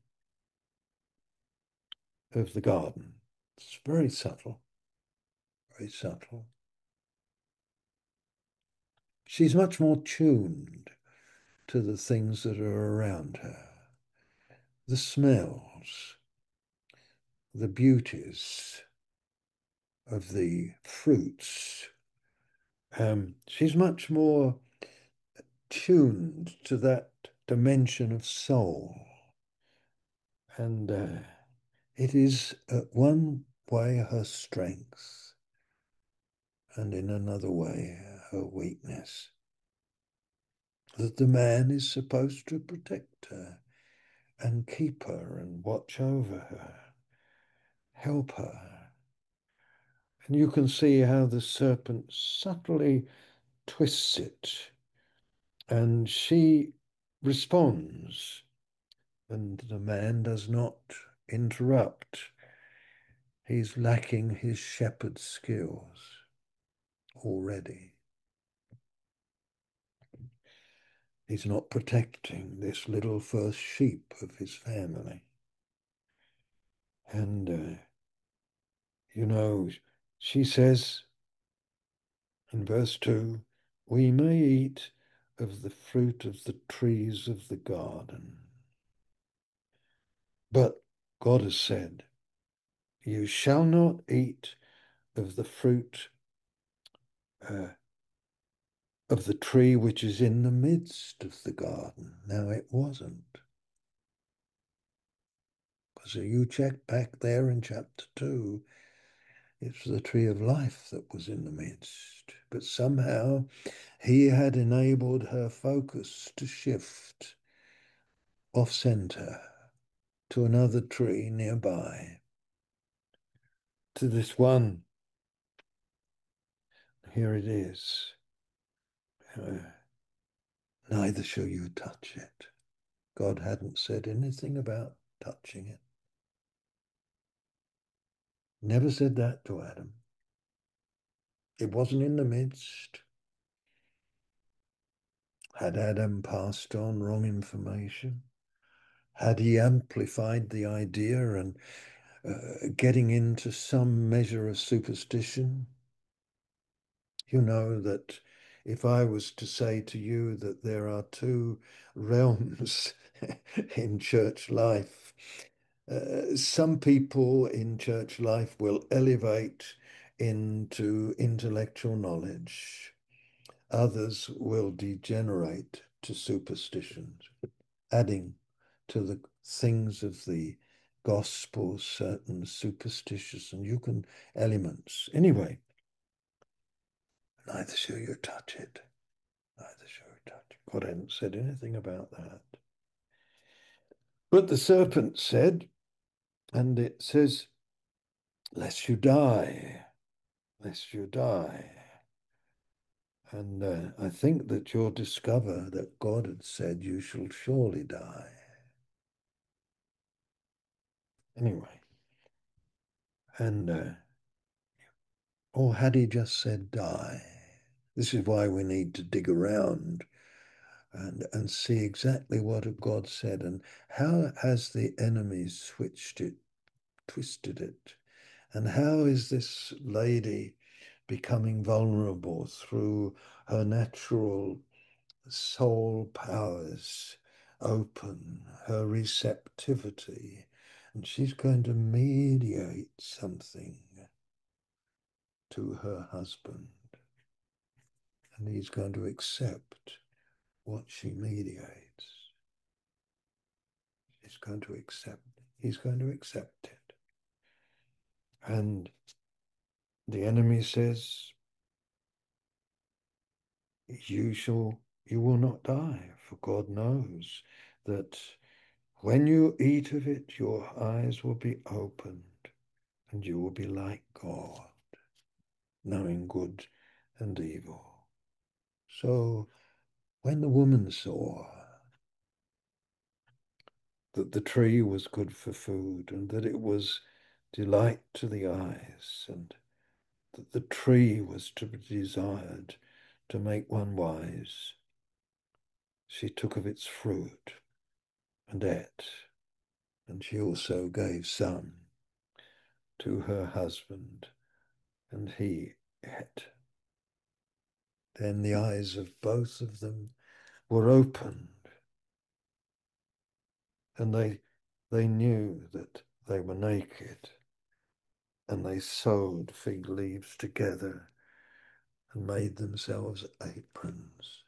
of the garden? It's very subtle, very subtle. She's much more tuned to the things that are around her, the smells, the beauties of the fruits. Um, she's much more tuned to that dimension of soul. And uh, it is uh, one way her strength, and in another way her weakness. That the man is supposed to protect her and keep her and watch over her, help her. And you can see how the serpent subtly twists it, and she responds, and the man does not interrupt. He's lacking his shepherd's skills already. He's not protecting this little first sheep of his family. And, uh, you know, she says in verse two, we may eat of the fruit of the trees of the garden. But God has said, you shall not eat of the fruit uh, of the tree which is in the midst of the garden. Now it wasn't. Because you check back there in chapter two, it's the tree of life that was in the midst. But somehow he had enabled her focus to shift off center to another tree nearby, to this one. Here it is. Uh, neither shall you touch it. God hadn't said anything about touching it. Never said that to Adam. It wasn't in the midst. Had Adam passed on wrong information? Had he amplified the idea and uh, getting into some measure of superstition? You know that if I was to say to you that there are two realms in church life, uh, some people in church life will elevate into intellectual knowledge. Others will degenerate to superstitions, adding to the things of the gospel certain superstitious and you can elements. Anyway, neither shall you touch it. Neither shall you touch it. God hadn't said anything about that. But the serpent said, and it says, lest you die, lest you die. And uh, I think that you'll discover that God had said, you shall surely die. Anyway, and, uh, or had he just said die? This is why we need to dig around and, and see exactly what God said and how has the enemy switched it, twisted it, and how is this lady becoming vulnerable through her natural soul powers open, her receptivity, and she's going to mediate something to her husband, and he's going to accept what she mediates. He's going to accept, he's going to accept it. And the enemy says, you shall, you will not die, for God knows that when you eat of it, your eyes will be opened and you will be like God, knowing good and evil. So when the woman saw that the tree was good for food and that it was delight to the eyes and that the tree was to be desired to make one wise, she took of its fruit and ate, and she also gave some to her husband, and he ate. then the eyes of both of them were opened, and they they knew that they were naked, and they sewed fig leaves together and made themselves aprons.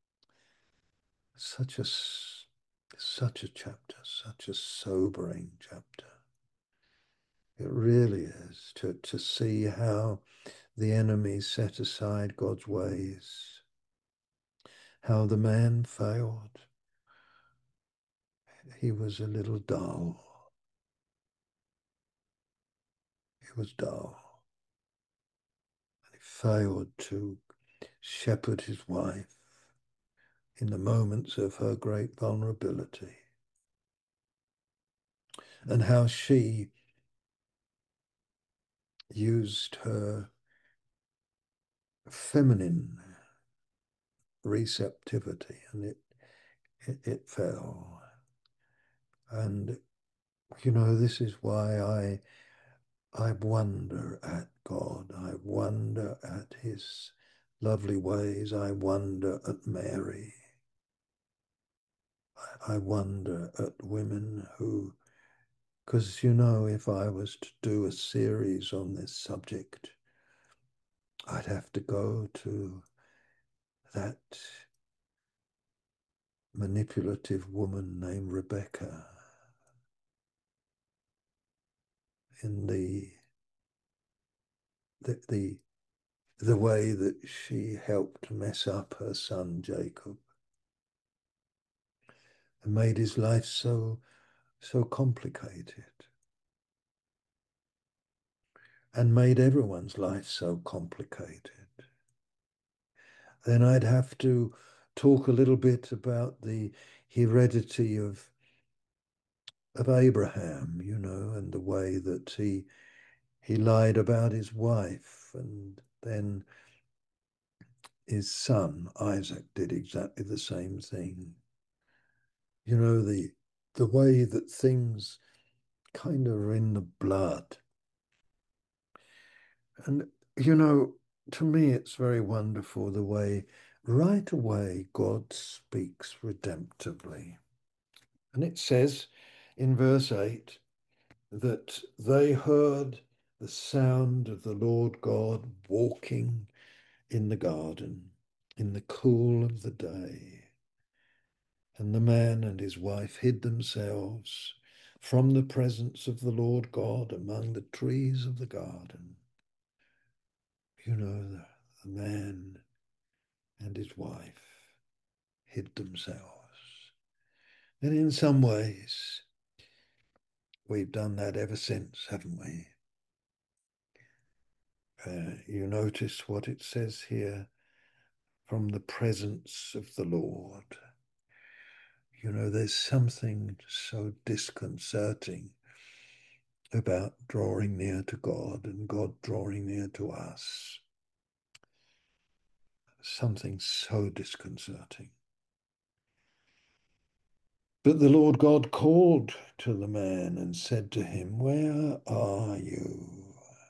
Such a such a chapter, such a sobering chapter. It really is, to, to see how the enemy set aside God's ways, how the man failed. He was a little dull. He was dull. And he failed to shepherd his wife in the moments of her great vulnerability. And how she used her feminine receptivity, and it, it, it fell. And, you know, this is why I I wonder at God. I wonder at his lovely ways. I wonder at Mary. I, I wonder at women who, because, you know, if I was to do a series on this subject, I'd have to go to that manipulative woman named Rebecca in the the the, the way that she helped mess up her son Jacob and made his life so so complicated, and made everyone's life so complicated. Then I'd have to talk a little bit about the heredity of of Abraham, you know, and the way that he he lied about his wife, and then his son Isaac did exactly the same thing. You know, the the way that things kind of are in the blood. And, you know, to me, it's very wonderful the way right away God speaks redemptively. And it says in verse eight that they heard the sound of the Lord God walking in the garden in the cool of the day. And the man and his wife hid themselves from the presence of the Lord God among the trees of the garden. You know, the, the man and his wife hid themselves. And in some ways, we've done that ever since, haven't we? Uh, you notice what it says here, from the presence of the Lord. You know, there's something so disconcerting about drawing near to God and God drawing near to us. Something so disconcerting. But the Lord God called to the man and said to him, "Where are you?"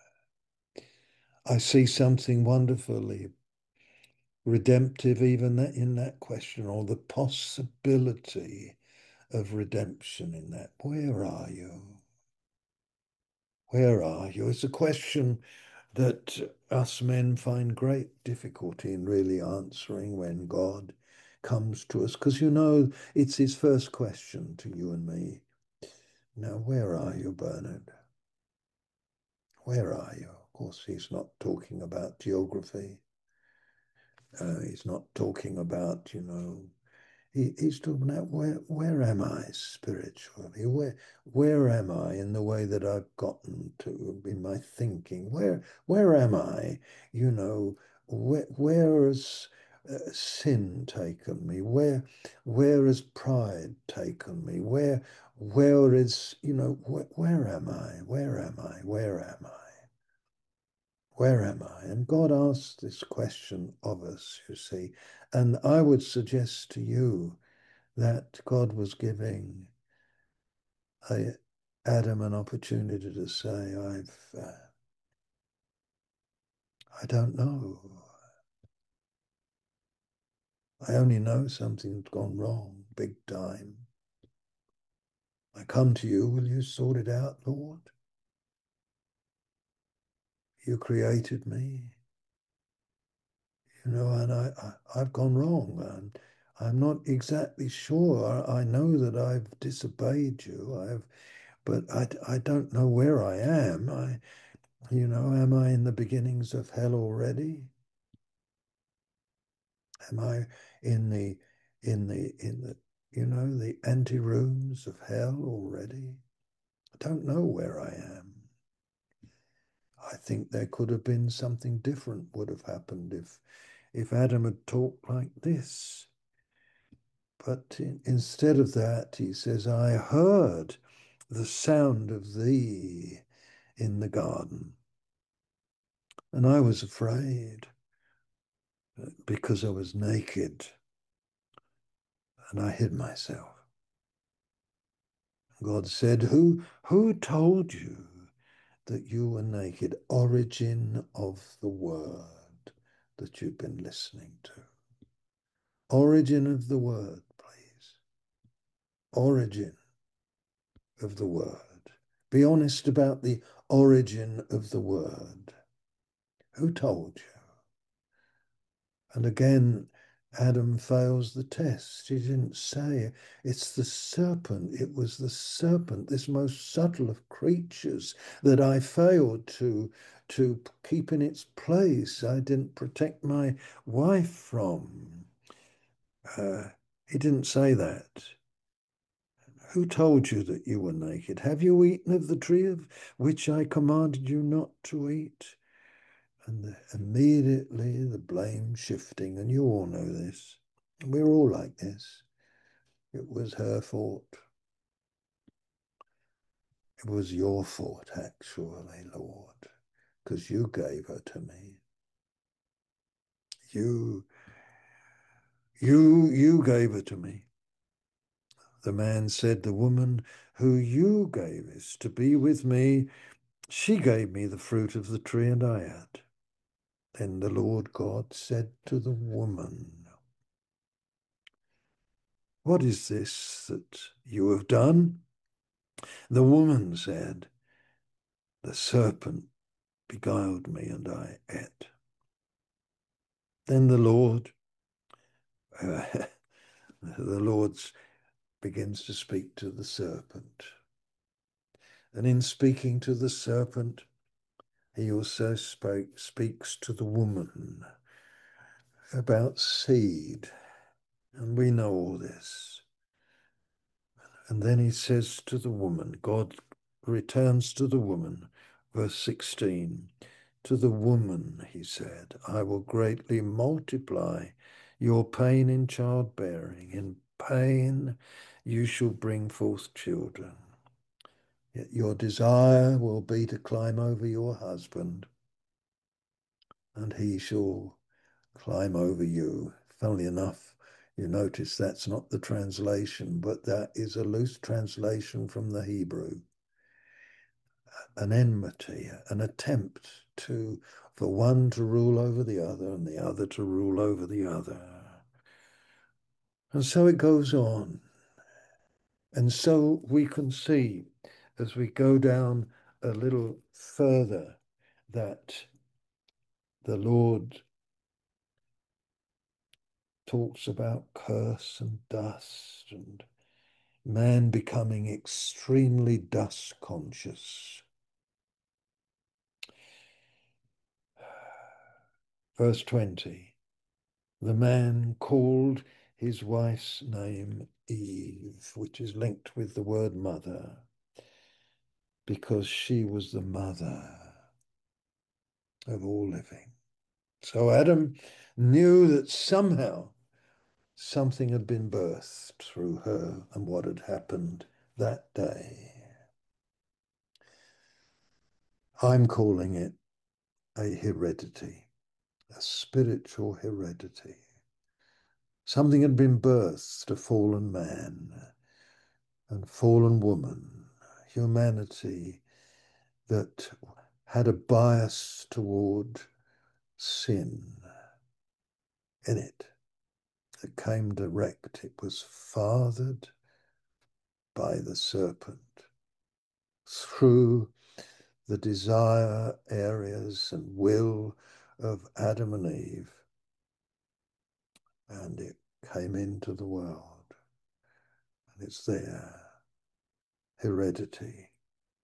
I see something wonderfully redemptive even in that question, or the possibility of redemption in that. Where are you? Where are you? It's a question that us men find great difficulty in really answering when God comes to us, because, you know, it's his first question to you and me. Now, where are you, Bernard? Where are you? Of course, he's not talking about geography. Uh, he's not talking about, you know, he, he's talking about where where am I spiritually? Where where am I in the way that I've gotten to in my thinking? Where where am I? You know, where where has uh, sin taken me? Where where has pride taken me? Where where is, you know, where, where am I? Where am I? Where am I? Where am I? And God asks this question of us, you see. And I would suggest to you that God was giving a, Adam an opportunity to say, I've, uh, I don't know. I only know something's gone wrong, big time. I come to you, will you sort it out, Lord? You created me, you know, and I, I, I've gone wrong, and I'm not exactly sure. I, I know that I've disobeyed you, I've, but I, I don't know where I am. I, you know, am I in the beginnings of hell already? Am I in the, in the, in the, you know, the anterooms of hell already? I don't know where I am. I think there could have been something different would have happened if if Adam had talked like this. But in, instead of that, he says, I heard the sound of thee in the garden, and I was afraid because I was naked and I hid myself. God said, Who, who told you that you were naked? Origin of the word that you've been listening to. Origin of the word, please. Origin of the word. Be honest about the origin of the word. Who told you? And again, Adam fails the test. He didn't say it's the serpent. It was the serpent, this most subtle of creatures, that I failed to, to keep in its place. I didn't protect my wife from. Uh, he didn't say that. Who told you that you were naked? Have you eaten of the tree of which I commanded you not to eat? And the, immediately the blame shifting, and you all know this. We're all like this. It was her fault. It was your fault, actually, Lord, because you gave her to me. You, you, you gave her to me. The man said, the woman who you gave is to be with me, she gave me the fruit of the tree and I ate. Then the Lord God said to the woman, what is this that you have done? The woman said, the serpent beguiled me and I ate. Then the Lord, uh, the Lord begins to speak to the serpent. And in speaking to the serpent, he also spoke, speaks to the woman about seed. And we know all this. And then he says to the woman, God returns to the woman, verse sixteen, to the woman, he said, I will greatly multiply your pain in childbearing. In pain you shall bring forth children. Yet your desire will be to climb over your husband, and he shall climb over you. Funnily enough, you notice that's not the translation, but that is a loose translation from the Hebrew. An enmity, an attempt to, for one to rule over the other and the other to rule over the other. And so it goes on. And so we can see as we go down a little further that the Lord talks about curse and dust and man becoming extremely dust conscious. Verse twenty, the man called his wife's name Eve, which is linked with the word mother, because she was the mother of all living. So Adam knew that somehow something had been birthed through her and what had happened that day. I'm calling it a heredity, a spiritual heredity. Something had been birthed, a fallen man and fallen woman, humanity that had a bias toward sin in it. that came direct. It was fathered by the serpent through the desire areas and will of Adam and Eve, and it came into the world, and it's there, heredity.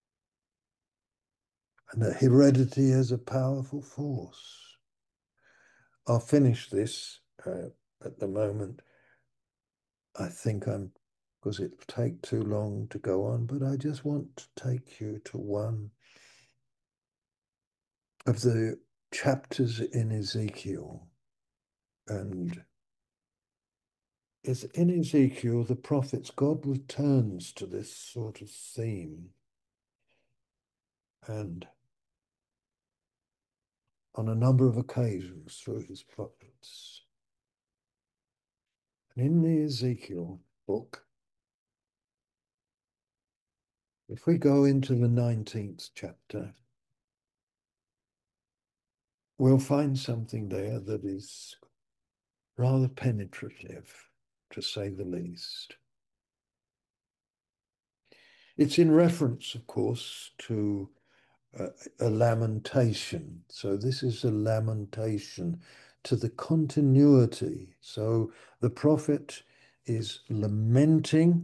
And that heredity is a powerful force. I'll finish this uh, at the moment. I think I'm, because it'll take too long to go on, but I just want to take you to one of the chapters in Ezekiel. And it's in Ezekiel, the prophets, God returns to this sort of theme. And on a number of occasions through his prophets. And in the Ezekiel book, if we go into the nineteenth chapter, we'll find something there that is rather penetrative, to say the least. It's in reference, of course, to a, a lamentation. So this is a lamentation to the continuity. So the prophet is lamenting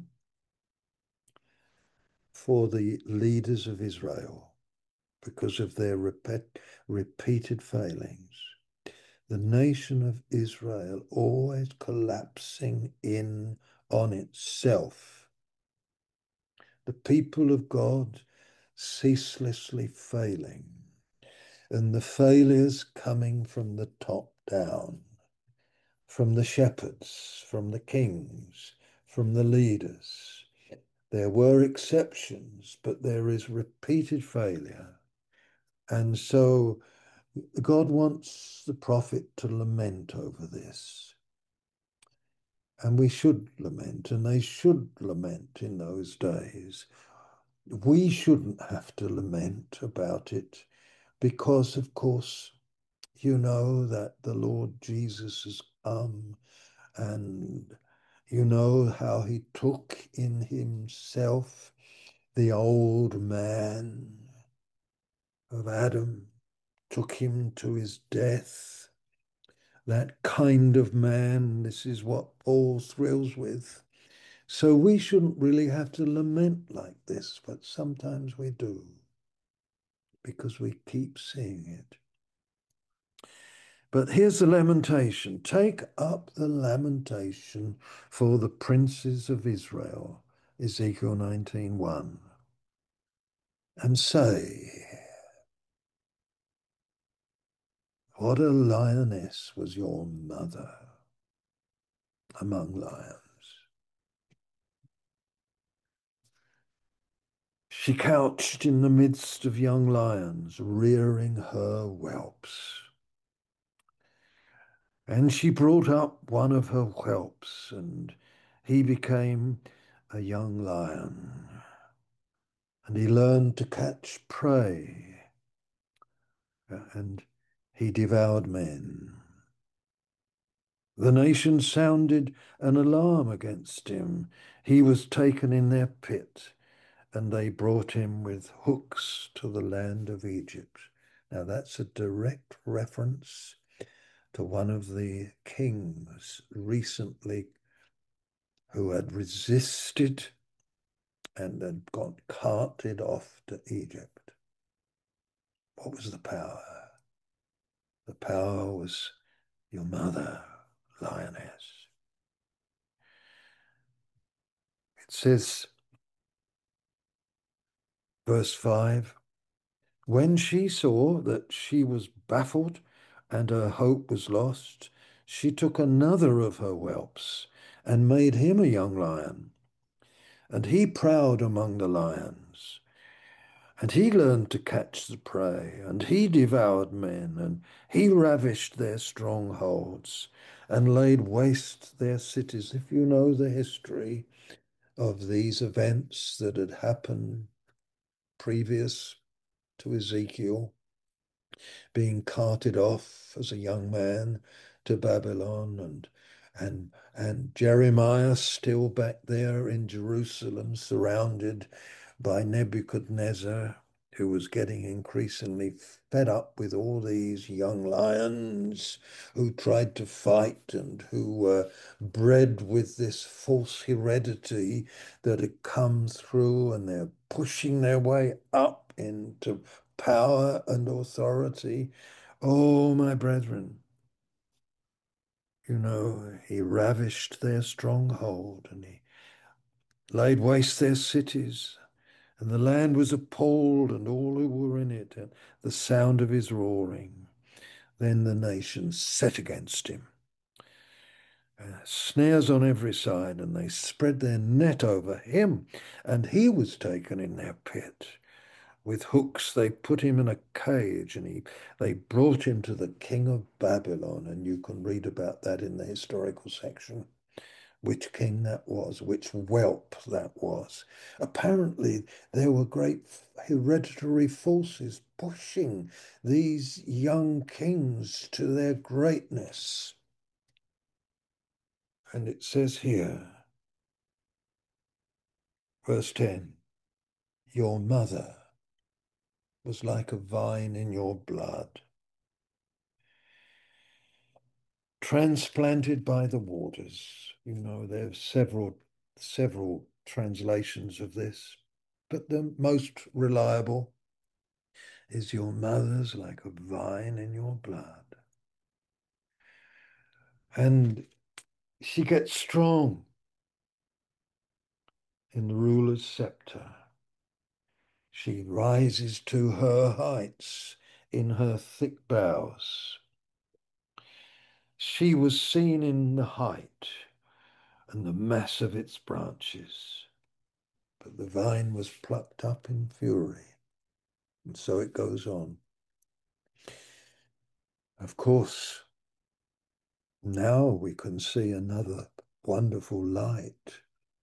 for the leaders of Israel because of their repeat, repeated failings. The nation of Israel always collapsing in on itself. The people of God ceaselessly failing, and the failures coming from the top down, from the shepherds, from the kings, from the leaders. There were exceptions, but there is repeated failure. And so God wants the prophet to lament over this. And we should lament, and they should lament in those days. We shouldn't have to lament about it because, of course, you know that the Lord Jesus has come, and you know how he took in himself the old man of Adam, took him to his death. That kind of man, this is what Paul thrills with. So we shouldn't really have to lament like this, but sometimes we do, because we keep seeing it. But here's the lamentation. Take up the lamentation for the princes of Israel, Ezekiel nineteen one, and say, what a lioness was your mother among lions. She couched in the midst of young lions, rearing her whelps. And she brought up one of her whelps, and he became a young lion. And he learned to catch prey, and he devoured men. The nation sounded an alarm against him. He was taken in their pit, and they brought him with hooks to the land of Egypt. Now that's a direct reference to one of the kings recently who had resisted and had got carted off to Egypt. What was the power? The power was your mother, lioness. It says, verse five, when she saw that she was baffled and her hope was lost, she took another of her whelps and made him a young lion. And he prowled among the lions. And he learned to catch the prey, and he devoured men, and he ravished their strongholds, and laid waste their cities. If you know the history of these events that had happened previous to Ezekiel being carted off as a young man to Babylon, and and and Jeremiah still back there in Jerusalem, surrounded by Nebuchadnezzar, who was getting increasingly fed up with all these young lions who tried to fight and who were bred with this false heredity that had come through, and they're pushing their way up into power and authority. Oh, my brethren, you know, he ravished their stronghold and he laid waste their cities, and the land was appalled and all who were in it at the sound of his roaring. Then the nations set against him, uh, snares on every side, and they spread their net over him, and he was taken in their pit. With hooks they put him in a cage, and he, they brought him to the king of Babylon, and you can read about that in the historical section, which king that was, which whelp that was. Apparently, there were great hereditary forces pushing these young kings to their greatness. And it says here, verse ten, your mother was like a vine in your blood, transplanted by the waters. You know, there's several, several translations of this, but the most reliable is your mother's like a vine in your blood. And she gets strong in the ruler's scepter. She rises to her heights in her thick boughs. She was seen in the height and the mass of its branches, but the vine was plucked up in fury. And so it goes on. Of course, now we can see another wonderful light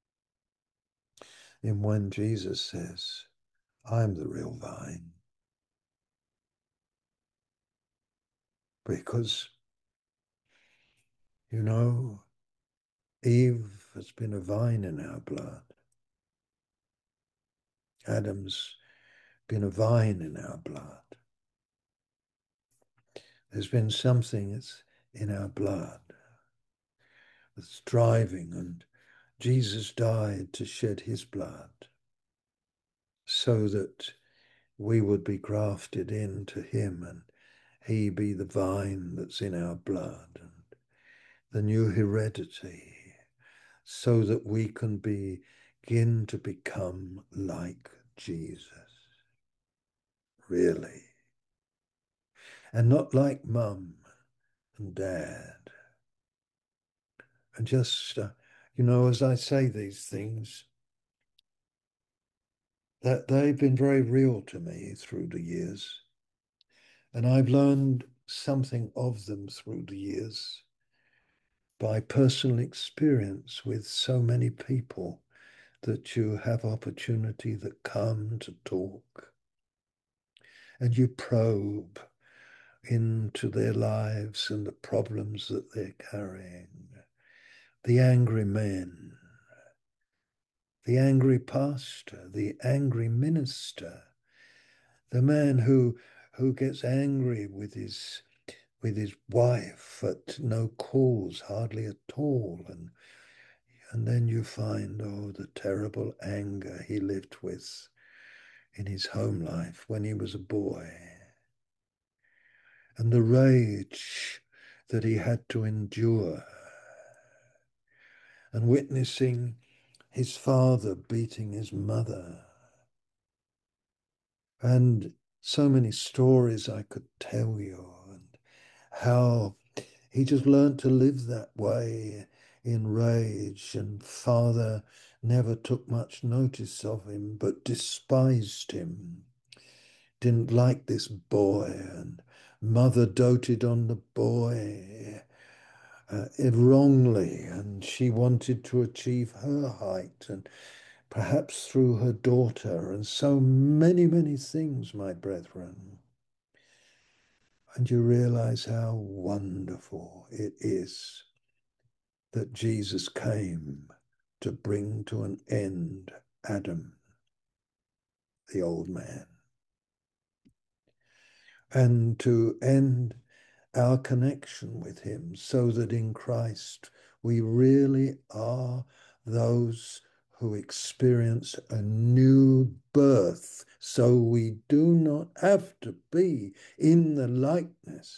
in when Jesus says, I'm the real vine. Because, you know, Eve has been a vine in our blood. Adam's been a vine in our blood. There's been something that's in our blood that's driving, and Jesus died to shed his blood so that we would be grafted into him and he be the vine that's in our blood and the new heredity, so that we can begin to become like Jesus, really, and not like mum and dad. And just, uh, you know, as I say these things, that they've been very real to me through the years. And I've learned something of them through the years by personal experience with so many people that you have opportunity that come to talk and you probe into their lives and the problems that they're carrying. The angry men, the angry pastor, the angry minister, the man who who gets angry with his with his wife at no cause, hardly at all, and and then you find, oh, the terrible anger he lived with in his home life when he was a boy, and the rage that he had to endure, and witnessing his father beating his mother, and so many stories I could tell you, and how he just learned to live that way in rage, and father never took much notice of him, but despised him, didn't like this boy, and mother doted on the boy uh, wrongly, and she wanted to achieve her height, and perhaps through her daughter, and so many, many things, my brethren. And you realize how wonderful it is that Jesus came to bring to an end Adam, the old man, and to end our connection with him, so that in Christ we really are those who experience a new birth, so we do not have to be in the likeness.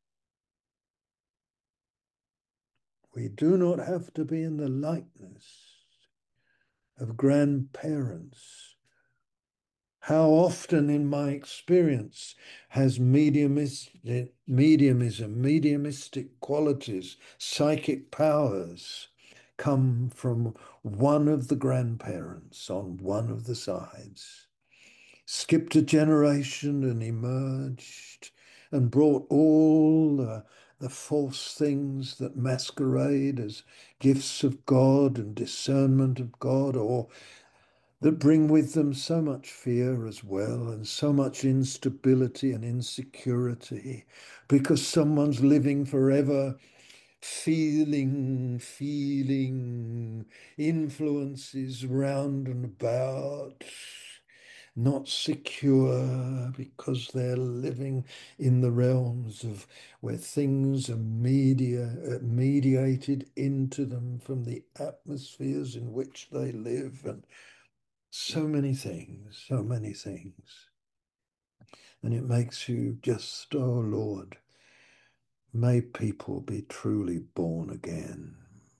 We do not have to be in the likeness of grandparents. How often in my experience has mediumistic, mediumism, mediumistic qualities, psychic powers come from one of the grandparents on one of the sides, skipped a generation and emerged and brought all the, the false things that masquerade as gifts of God and discernment of God, or that bring with them so much fear as well, and so much instability and insecurity, because someone's living forever feeling, feeling influences round and about, not secure, because they're living in the realms of where things are media, uh, mediated into them from the atmospheres in which they live, and so many things, so many things. And it makes you just, oh Lord, may people be truly born again.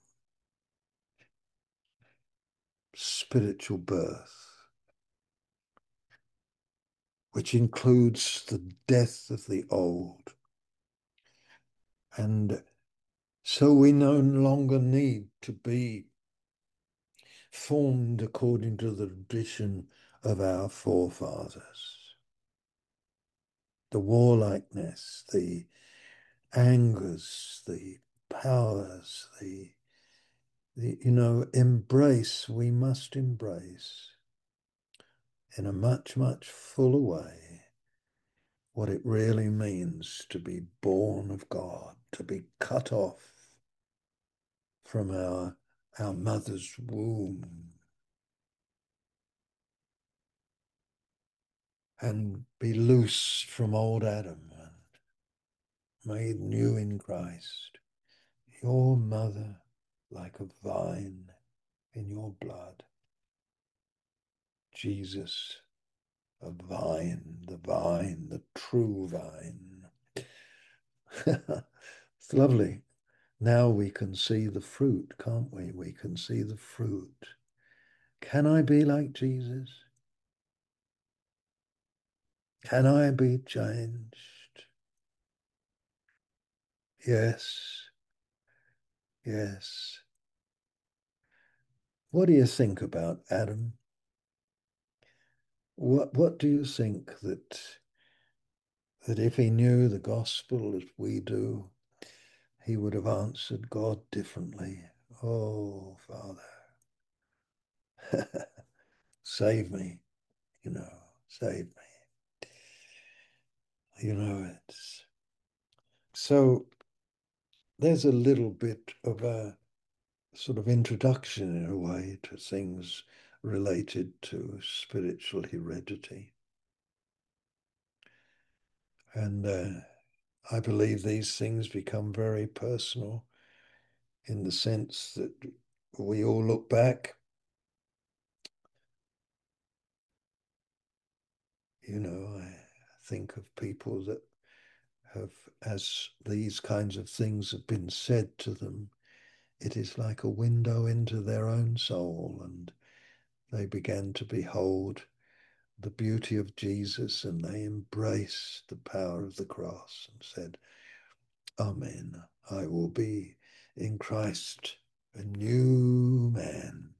Spiritual birth, which includes the death of the old. And so we no longer need to be formed according to the tradition of our forefathers. The warlikeness, the angers, the powers, the, the, you know, embrace, we must embrace in a much, much fuller way what it really means to be born of God, to be cut off from our, our mother's womb and be loose from old Adam and made new in Christ. Your mother like a vine in your blood. Jesus, a vine, the vine, the true vine. It's lovely. Now we can see the fruit, can't we? We can see the fruit. Can I be like Jesus? Can I be changed? Yes, yes. What do you think about Adam? What what do you think that that if he knew the gospel as we do, he would have answered God differently? Oh, Father, save me, you know, save me. You know, it's so there's a little bit of a sort of introduction in a way to things related to spiritual heredity. And uh, I believe these things become very personal in the sense that we all look back, you know, I think of people that have, as these kinds of things have been said to them, it is like a window into their own soul, and they began to behold the beauty of Jesus, and they embraced the power of the cross and said, Amen, I will be in Christ a new man.